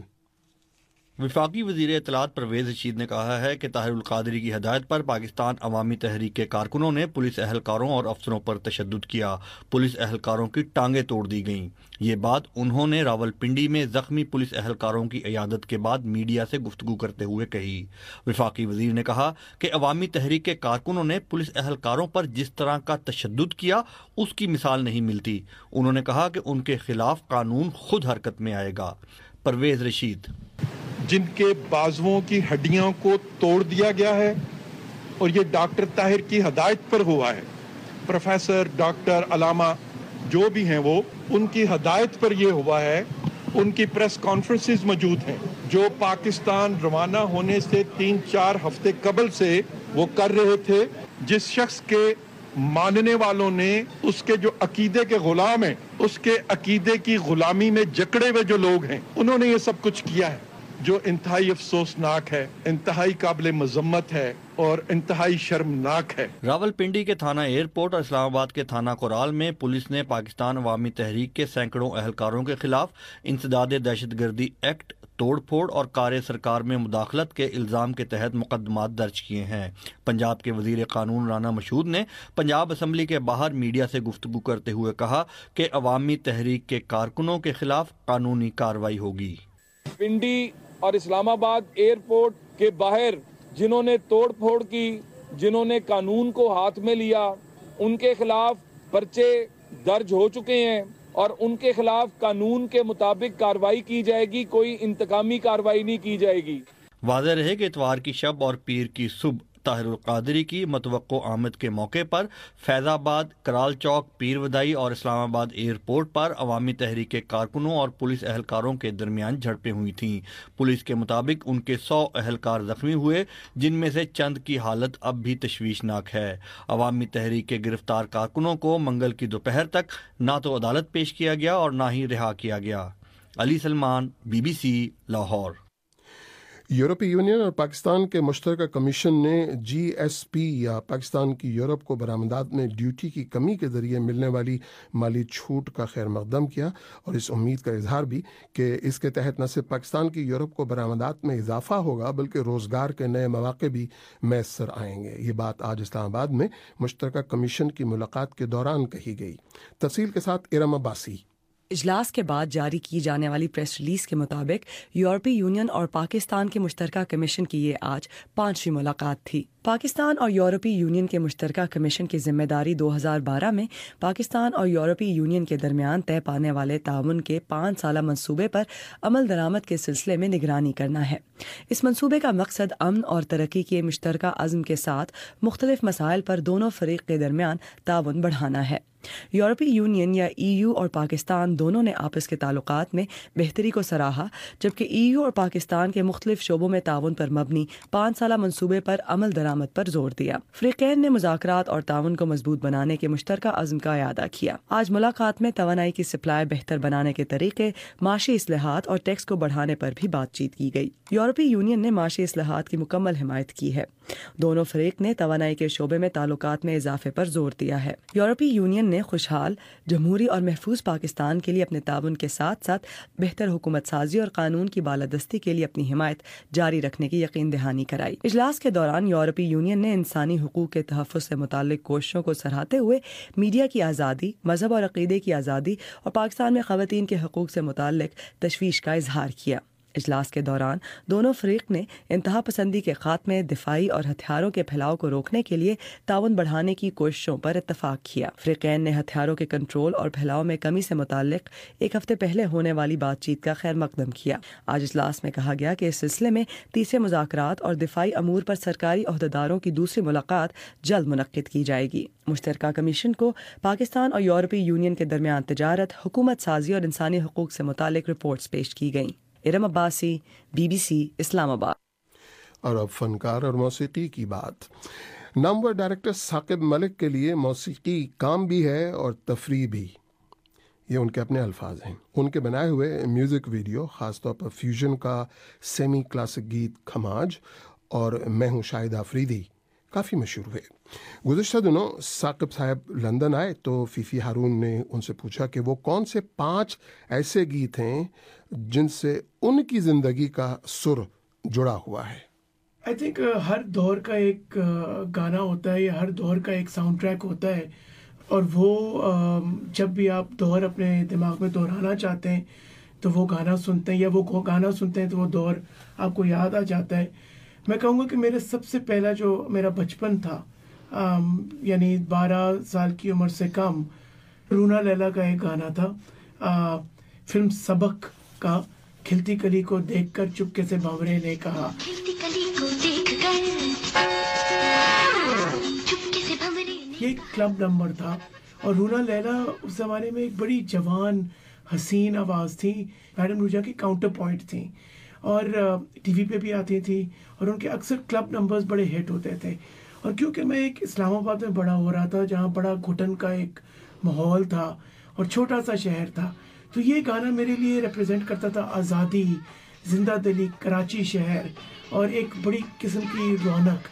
وفاقی وزیر اطلاعات پرویز رشید نے کہا ہے کہ طاہر القادری کی ہدایت پر پاکستان عوامی تحریک کے کارکنوں نے پولیس اہلکاروں اور افسروں پر تشدد کیا، پولیس اہلکاروں کی ٹانگیں توڑ دی گئیں۔ یہ بات انہوں نے راولپنڈی میں زخمی پولیس اہلکاروں کی عیادت کے بعد میڈیا سے گفتگو کرتے ہوئے کہی۔ وفاقی وزیر نے کہا کہ عوامی تحریک کے کارکنوں نے پولیس اہلکاروں پر جس طرح کا تشدد کیا اس کی مثال نہیں ملتی۔ انہوں نے کہا کہ ان کے خلاف قانون خود حرکت میں آئے گا۔ پرویز رشید۔ جن کے بازوؤں کی ہڈیوں کو توڑ دیا گیا ہے اور یہ ڈاکٹر طاہر کی ہدایت پر ہوا ہے، پروفیسر ڈاکٹر علامہ جو بھی ہیں وہ ان کی ہدایت پر یہ ہوا ہے۔ ان کی پریس کانفرنسز موجود ہیں جو پاکستان روانہ ہونے سے تین چار ہفتے قبل سے وہ کر رہے تھے۔ جس شخص کے ماننے والوں نے اس کے جو عقیدے کے غلام ہیں، اس کے عقیدے کی غلامی میں جکڑے ہوئے جو لوگ ہیں، انہوں نے یہ سب کچھ کیا ہے جو انتہائی افسوسناک ہے، انتہائی قابل مذمت ہے اور انتہائی شرمناک ہے۔ راولپنڈی کے تھانہ ایئرپورٹ اور اسلام آباد کے تھانہ کورال میں پولیس نے پاکستان عوامی تحریک کے سینکڑوں اہلکاروں کے خلاف انسداد دہشت گردی ایکٹ، توڑ پھوڑ اور کار سرکار میں مداخلت کے الزام کے تحت مقدمات درج کیے ہیں۔ پنجاب کے وزیر قانون رانا مشہود نے پنجاب اسمبلی کے باہر میڈیا سے گفتگو کرتے ہوئے کہا کہ عوامی تحریک کے کارکنوں کے خلاف قانونی کارروائی ہوگی۔ پنڈی اور اسلام آباد ایئرپورٹ کے باہر جنہوں نے توڑ پھوڑ کی، جنہوں نے قانون کو ہاتھ میں لیا، ان کے خلاف پرچے درج ہو چکے ہیں اور ان کے خلاف قانون کے مطابق کارروائی کی جائے گی، کوئی انتقامی کارروائی نہیں کی جائے گی۔ واضح رہے کہ اتوار کی شب اور پیر کی صبح طاہر القادری کی متوقع آمد کے موقع پر فیض آباد، کرال چوک، پیر ودائی اور اسلام آباد ایئرپورٹ پر عوامی تحریک کے کارکنوں اور پولیس اہلکاروں کے درمیان جھڑپیں ہوئی تھیں۔ پولیس کے مطابق ان کے سو اہلکار زخمی ہوئے، جن میں سے چند کی حالت اب بھی تشویشناک ہے۔ عوامی تحریک کے گرفتار کارکنوں کو منگل کی دوپہر تک نہ تو عدالت پیش کیا گیا اور نہ ہی رہا کیا گیا۔ Ali Salman, B B C, Lahore. यूरोपीय यूनियन और पाकिस्तान के मुश्तरका कमीशन ने जी एस पी या पाकिस्तान की यूरोप को बरामदात में ड्यूटी की कमी के जरिए मिलने वाली माली छूट का खैर मकदम किया और इस उम्मीद का इजहार भी कि इसके तहत न सिर्फ पाकिस्तान की यूरोप को बरामदात में इजाफा होगा बल्कि रोज़गार के नए मौके भी मैसर आएंगे। ये बात आज इस्लामाबाद में मुश्तरका कमीशन की मुलाकात के दौरान कही गई। तफसील के साथ इरम अब्बासी। इजलास के बाद जारी की जाने वाली प्रेस रिलीज के मुताबिक यूरोपीय यूनियन और पाकिस्तान के मुश्तरका कमीशन की ये आज पांचवी मुलाकात थी। पाकिस्तान और यूरोपीय यूनियन के मुश्तरका कमीशन की जिम्मेदारी दो हज़ार बारह में पाकिस्तान और यूरोपीय यूनियन के दरमियान तय पाने वाले ताउन के पाँच साला मंसूबे पर अमल दरामद के सिलसिले में निगरानी करना है। इस मंसूबे का मकसद अमन और तरक्की के मुश्तरका अज़्म के साथ मुख्तलिफ मसाइल पर दोनों फरीक के दरमियान ताउन बढ़ाना है। यूरोपीय यूनियन या ई यू और पाकिस्तान दोनों ने आपस के ताल्लुकात में बेहतरी को सराहा, जबकि ई यू और पाकिस्तान के मुख्तलिफ शोबों में ताउन पर मबनी पाँच साला मंसूबे पर अमल दरामद पर जोर दिया। फ़रीक़ैन ने मुज़ाकरात और ताउन को मजबूत बनाने के मुश्तरका अज़्म का इयादा किया। आज मुलाकात में तवानाई की सप्लाई बेहतर बनाने के तरीके, माशी इस्लाहात और टैक्स को बढ़ाने पर भी बातचीत की गई। यूरोपीय यूनियन ने माशी इस्लाहात की मुकम्मल हिमायत की है। दोनों फरीक ने तवानाई के शोबे में ताल्लुकात में इजाफे पर जोर दिया है। यूरोपीय यूनियन ने खुशहाल, जमहूरी और महफूज पाकिस्तान के लिए अपने ताउन के साथ साथ बेहतर हुकूमत साजी और कानून की बालादस्ती के लिए अपनी हिमायत जारी रखने की यकीन दहानी कराई। इजलास के दौरान यूरोपीय यूनियन ने इंसानी हुकूक के तहफ़्फ़ुज़ से मुताल्लिक कोशिशों को सराहते हुए मीडिया की आज़ादी, मजहब और अक़ीदे की आज़ादी और पाकिस्तान में ख़वातीन के हकूक़ से मुताल्लिक तशवीश का इजहार किया। इजलास के दौरान दोनों फरीक ने इंतहा पसंदी के खात्मे, दिफाई और हथियारों के फैलाव को रोकने के लिए ताउन बढ़ाने की कोशिशों पर इत्तफाक किया। फ़रीक़ैन ने हथियारों के कंट्रोल और फैलाव में कमी से मुताल्लिक एक हफ्ते पहले होने वाली बातचीत का खैर मकदम किया। आज इजलास में कहा गया कि इस सिलसिले में तीसरे मुज़ाकरात और दिफाई अमूर पर सरकारी ओहदेदारों की दूसरी मुलाकात जल्द मुनक्किद की जाएगी। मुश्तरका कमीशन को पाकिस्तान और यूरोपीय यूनियन के दरमियान तिजारत, हुकूमत साजी और इंसानी हकूक़ से मुताल्लिक रिपोर्ट्स पेश की गईं। Iram Abbasi, B B C, Islamabad. और अब फनकार और मौसीकी की बात। नामवर डायरेक्टर साकिब मलिक के लिए मौसीकी काम भी है और तफरीह भी। ये उनके अपने अल्फाज हैं। उनके बनाए हुए म्यूज़िक वीडियो, ख़ासतौर पर फ्यूजन का सेमी क्लासिक गीत खमाज और मैं हूँ शाहिद आफरीदी काफ़ी मशहूर हुए। गुज़िश्ता दिनों साकिब साहब लंदन आए तो फीफी हारून ने उनसे पूछा कि वो कौन से पांच ऐसे गीत हैं जिनसे उनकी ज़िंदगी का सुर जुड़ा हुआ है। आई थिंक uh, हर दौर का एक uh, गाना होता है या हर दौर का एक साउंड ट्रैक होता है, और वो uh, जब भी आप दौर अपने दिमाग में दोहराना चाहते हैं तो वो गाना सुनते हैं, या वो गाना सुनते हैं तो वो दौर आपको याद आ जाता है। मैं कहूँगा कि मेरे सबसे पहला जो मेरा बचपन था, यानी बारह साल की उम्र से कम, रूना लैला का एक गाना था, आ, फिल्म सबक का, खिलती कली को देखकर चुपके से भंवरे ने कहा। खिलती कली को देखकर चुपके से भंवरे। ये एक क्लब नंबर था और रूना लैला उस जमाने में एक बड़ी जवान हसीन आवाज़ थी, मैडम रूजा की काउंटर पॉइंट थी और टीवी पे भी आती थी और उनके अक्सर क्लब नंबर्स बड़े हिट होते थे। और क्योंकि मैं एक इस्लामाबाद में बड़ा हो रहा था जहाँ बड़ा घुटन का एक माहौल था और छोटा सा शहर था, तो ये गाना मेरे लिए रिप्रेजेंट करता था आज़ादी, जिंदा दिली, कराची शहर और एक बड़ी किस्म की रौनक।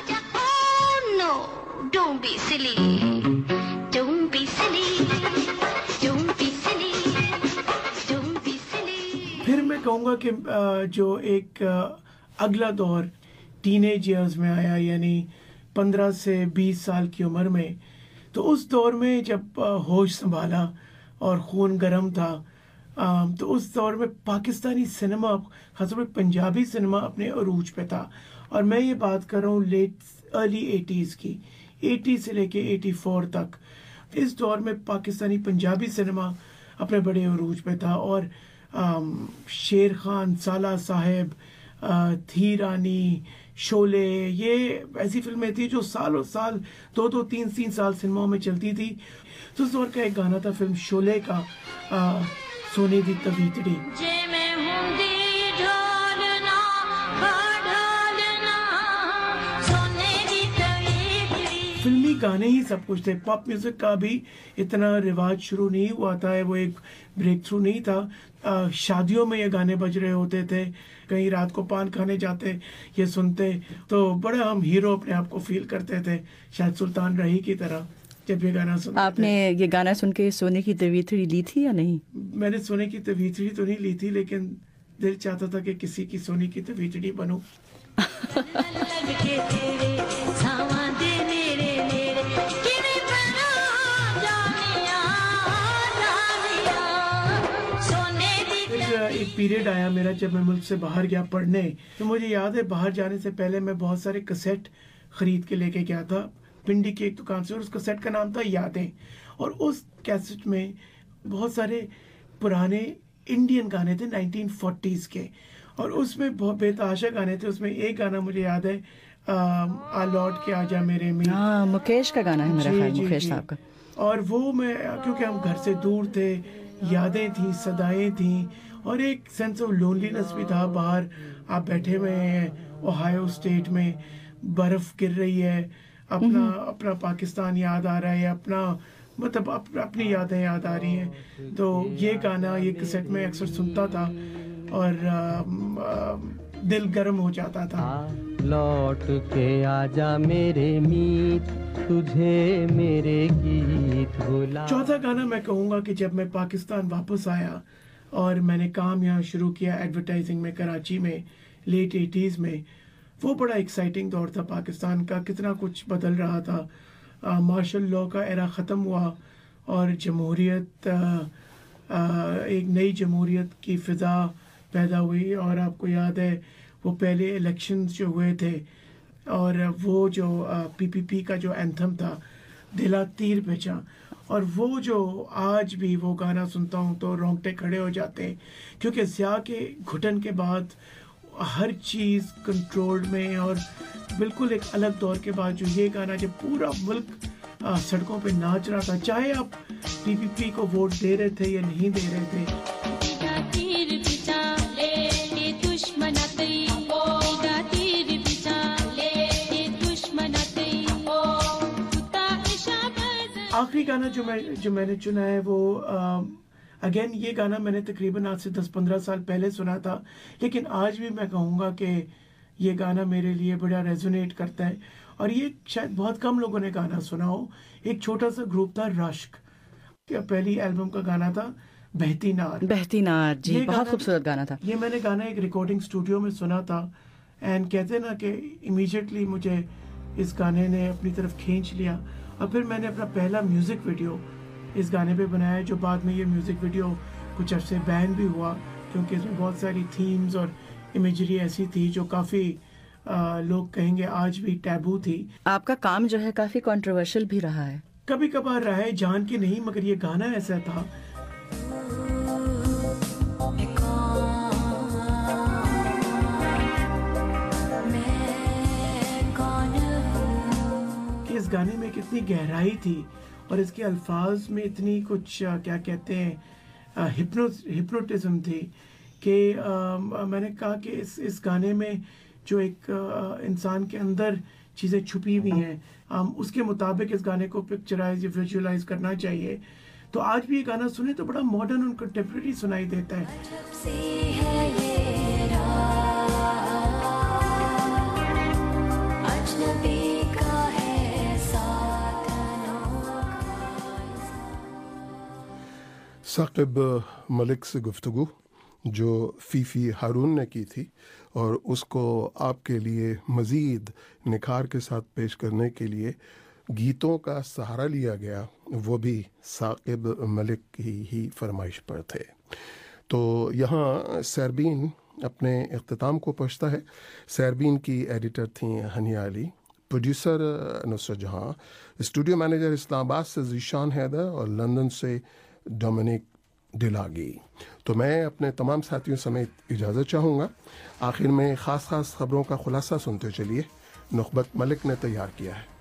फिर मैं कहूँगा कि जो एक अगला दौर टीनेज ईयर्स में आया, यानी पंद्रह से बीस साल की उम्र में, तो उस दौर में जब होश संभाला और खून गर्म था, तो उस दौर में पाकिस्तानी सिनेमा, खासतौर पर पंजाबी सिनेमा अपने अरूज पे था। और मैं ये बात कर रहा हूँ लेट अर्ली एटीज़ की, अस्सी से लेके चौरासी तक। इस दौर में पाकिस्तानी पंजाबी सिनेमा अपने बड़े अरूज पे था और आम, शेर खान, साला साहेब, थी रानी, शोले, ये ऐसी फिल्में थी जो सालों साल, दो दो तीन तीन साल सिनेमाओं में चलती थी। तो उस दौर का एक गाना था फिल्म शोले का, आ, सोने दी तवीतड़ी। फिल्मी गाने ही सब कुछ थे, पॉप म्यूजिक का भी इतना रिवाज शुरू नहीं हुआ था, वो एक ब्रेक थ्रू नहीं था। आ, शादियों में ये गाने बज रहे होते थे, कहीं रात को पान खाने जाते ये सुनते तो बड़ा हम हीरो अपने आप को फील करते थे, शायद सुल्तान रही की तरह जब ये गाना सुनते आपने थे। ये गाना सुन के सोने की तवीथड़ी ली थी या नहीं? मैंने सोने की तवीथड़ी तो नहीं ली थी, लेकिन दिल चाहता था कि किसी की सोने की तवीथड़ी बनूं। एक पीरियड आया मेरा जब मैं मुल्क से बाहर गया पढ़ने, तो मुझे याद है बाहर जाने से पहले मैं बहुत सारे कैसेट खरीद के लेके गया था पिंडी की एक दुकान से, और उस कैसेट का नाम था यादें। और उस कैसेट में बहुत सारे पुराने इंडियन गाने थे नाइनटीन फोर्टीज़ के, और उसमें बहुत बेतहाशा गाने थे। उसमें एक गाना मुझे याद है, आ लौट के आजा मेरे मीत। हाँ, मुकेश का गाना है मेरा ख्याल, मुकेश साहब का। और वो मैं, क्योंकि हम घर से दूर थे, यादें थी, सदाएं थी, और एक सेंस ऑफ लोनलीनेस भी था। बाहर आप बैठे हुए हैं ओहायो स्टेट में, बर्फ गिर रही है, अपना अपना पाकिस्तान याद आ रहा है, अपना मतलब अप, अपनी यादें याद आ रही हैं। तो ये गाना ये कैसेट में अक्सर सुनता था और आ, आ, दिल गर्म हो जाता था। लौट के आजा मेरे मीत, तुझे मेरे गीत बुला। चौथा गाना मैं कहूँगा कि जब मैं पाकिस्तान वापस आया और मैंने काम यहाँ शुरू किया एडवर्टाइजिंग में कराची में लेट एटीज़ में, वो बड़ा एक्साइटिंग दौर था पाकिस्तान का। कितना कुछ बदल रहा था, मार्शल लॉ का एरा ख़त्म हुआ और जमहूरियत, एक नई जमहूरियत की फ़िज़ा पैदा हुई। और आपको याद है वो पहले इलेक्शंस जो हुए थे, और वो जो पीपीपी का जो एंथम था, दिला तीर बेचा, और वो जो आज भी वो गाना सुनता हूँ तो रोंगटे खड़े हो जाते हैं, क्योंकि ज़िया के घुटन के बाद हर चीज़ कंट्रोल में, और बिल्कुल एक अलग दौर के बाद जो ये गाना, जब पूरा मुल्क आ, सड़कों पे नाच रहा था, चाहे आप पीपीपी को वोट दे रहे थे या नहीं दे रहे थे। आखिरी गाना जो मैं जो मैंने चुना है वो अगेन ये गाना मैंने तकरीबन आज से दस पंद्रह साल पहले सुना था, लेकिन आज भी मैं कहूँगा कि ये गाना मेरे लिए बड़ा रेजोनेट करता है। और ये शायद बहुत कम लोगों ने गाना सुना हो। एक छोटा सा ग्रुप था रश्क, पहली एल्बम का गाना था बहती नार। बहती नार जी, बहुत खूबसूरत गाना था। ये मैंने गाना एक रिकॉर्डिंग स्टूडियो में सुना था, एंड कहते ना कि इमीडिएटली मुझे इस गाने ने अपनी तरफ खींच लिया। और फिर मैंने अपना पहला म्यूज़िक वीडियो इस गाने पे बनाया, जो बाद में ये म्यूज़िक वीडियो कुछ अरसे बैन भी हुआ, क्योंकि इसमें बहुत सारी थीम्स और इमेजरी ऐसी थी जो काफ़ी लोग कहेंगे आज भी टैबू थी। आपका काम जो है काफ़ी कंट्रोवर्शियल भी रहा है। कभी कभार रहा है, जान के नहीं, मगर ये गाना ऐसा था। इस गाने में कितनी गहराई थी और इसके अल्फाज में इतनी कुछ क्या कहते हैं हिप्नो हिप्नोटिज्म थी कि मैंने कहा कि इस इस गाने में जो एक आ, इंसान के अंदर चीज़ें छुपी हुई हैं, हम उसके मुताबिक इस गाने को पिक्चराइज या विजुअलाइज करना चाहिए। तो आज भी ये गाना सुने तो बड़ा मॉडर्न और कंटेम्प्रेरी सुनाई देता है। साकिब मलिक से गुफ्तगू जो फीफी हारून ने की थी, और उसको आपके लिए मज़ीद निखार के साथ पेश करने के लिए गीतों का सहारा लिया गया, वो भी साकिब मलिक की ही फरमाइश पर थे। तो यहाँ सैरबीन अपने इख्तिताम को पहुँचता है। सैरबीन की एडिटर थी हनिया अली, प्रोड्यूसर नुसरत जहाँ, स्टूडियो मैनेजर इस्लामाबाद से ज़ीशान हैदर और लंदन से डोमिनिक डिलागी। तो मैं अपने तमाम साथियों समेत इजाज़त चाहूँगा। आखिर में ख़ास ख़ास ख़बरों का खुलासा सुनते चलिए, नुखबत मलिक ने तैयार किया है।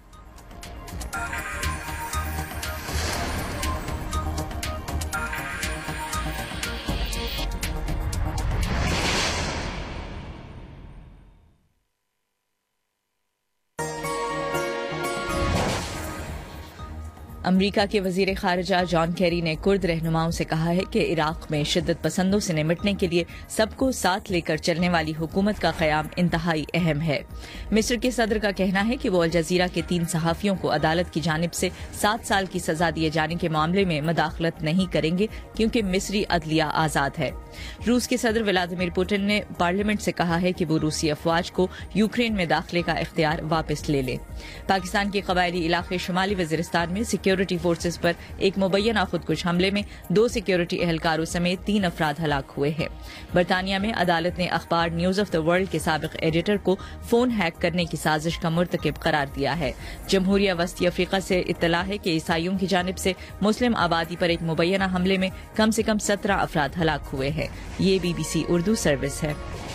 امریکہ کے وزیر خارجہ جان کیری نے کرد رہنماؤں سے کہا ہے کہ عراق میں شدت پسندوں سے نمٹنے کے لیے سب کو ساتھ لے کر چلنے والی حکومت کا قیام انتہائی اہم ہے۔ مصر کے صدر کا کہنا ہے کہ وہ الجزیرہ کے تین صحافیوں کو عدالت کی جانب سے سات سال کی سزا دیے جانے کے معاملے میں مداخلت نہیں کریں گے کیونکہ مصری عدلیہ آزاد ہے۔ روس کے صدر ولادیمیر پوٹن نے پارلیمنٹ سے کہا ہے کہ وہ روسی افواج کو یوکرین میں داخلے کا اختیار واپس لے لے۔ پاکستان کے قبائلی علاقے شمالی وزیرستان میں سیکیورٹی فورسز پر ایک مبینہ خودکش حملے میں دو سیکیورٹی اہلکاروں سمیت تین افراد ہلاک ہوئے ہیں۔ برطانیہ میں عدالت نے اخبار نیوز آف دی ورلڈ کے سابق ایڈیٹر کو فون ہیک کرنے کی سازش کا مرتکب قرار دیا ہے۔ جمہوریہ وسطی افریقہ سے اطلاع ہے کہ عیسائیوں کی جانب سے مسلم آبادی پر ایک مبینہ حملے میں کم سے کم سترہ افراد ہلاک ہوئے ہیں۔ یہ B B C Urdu service ہے۔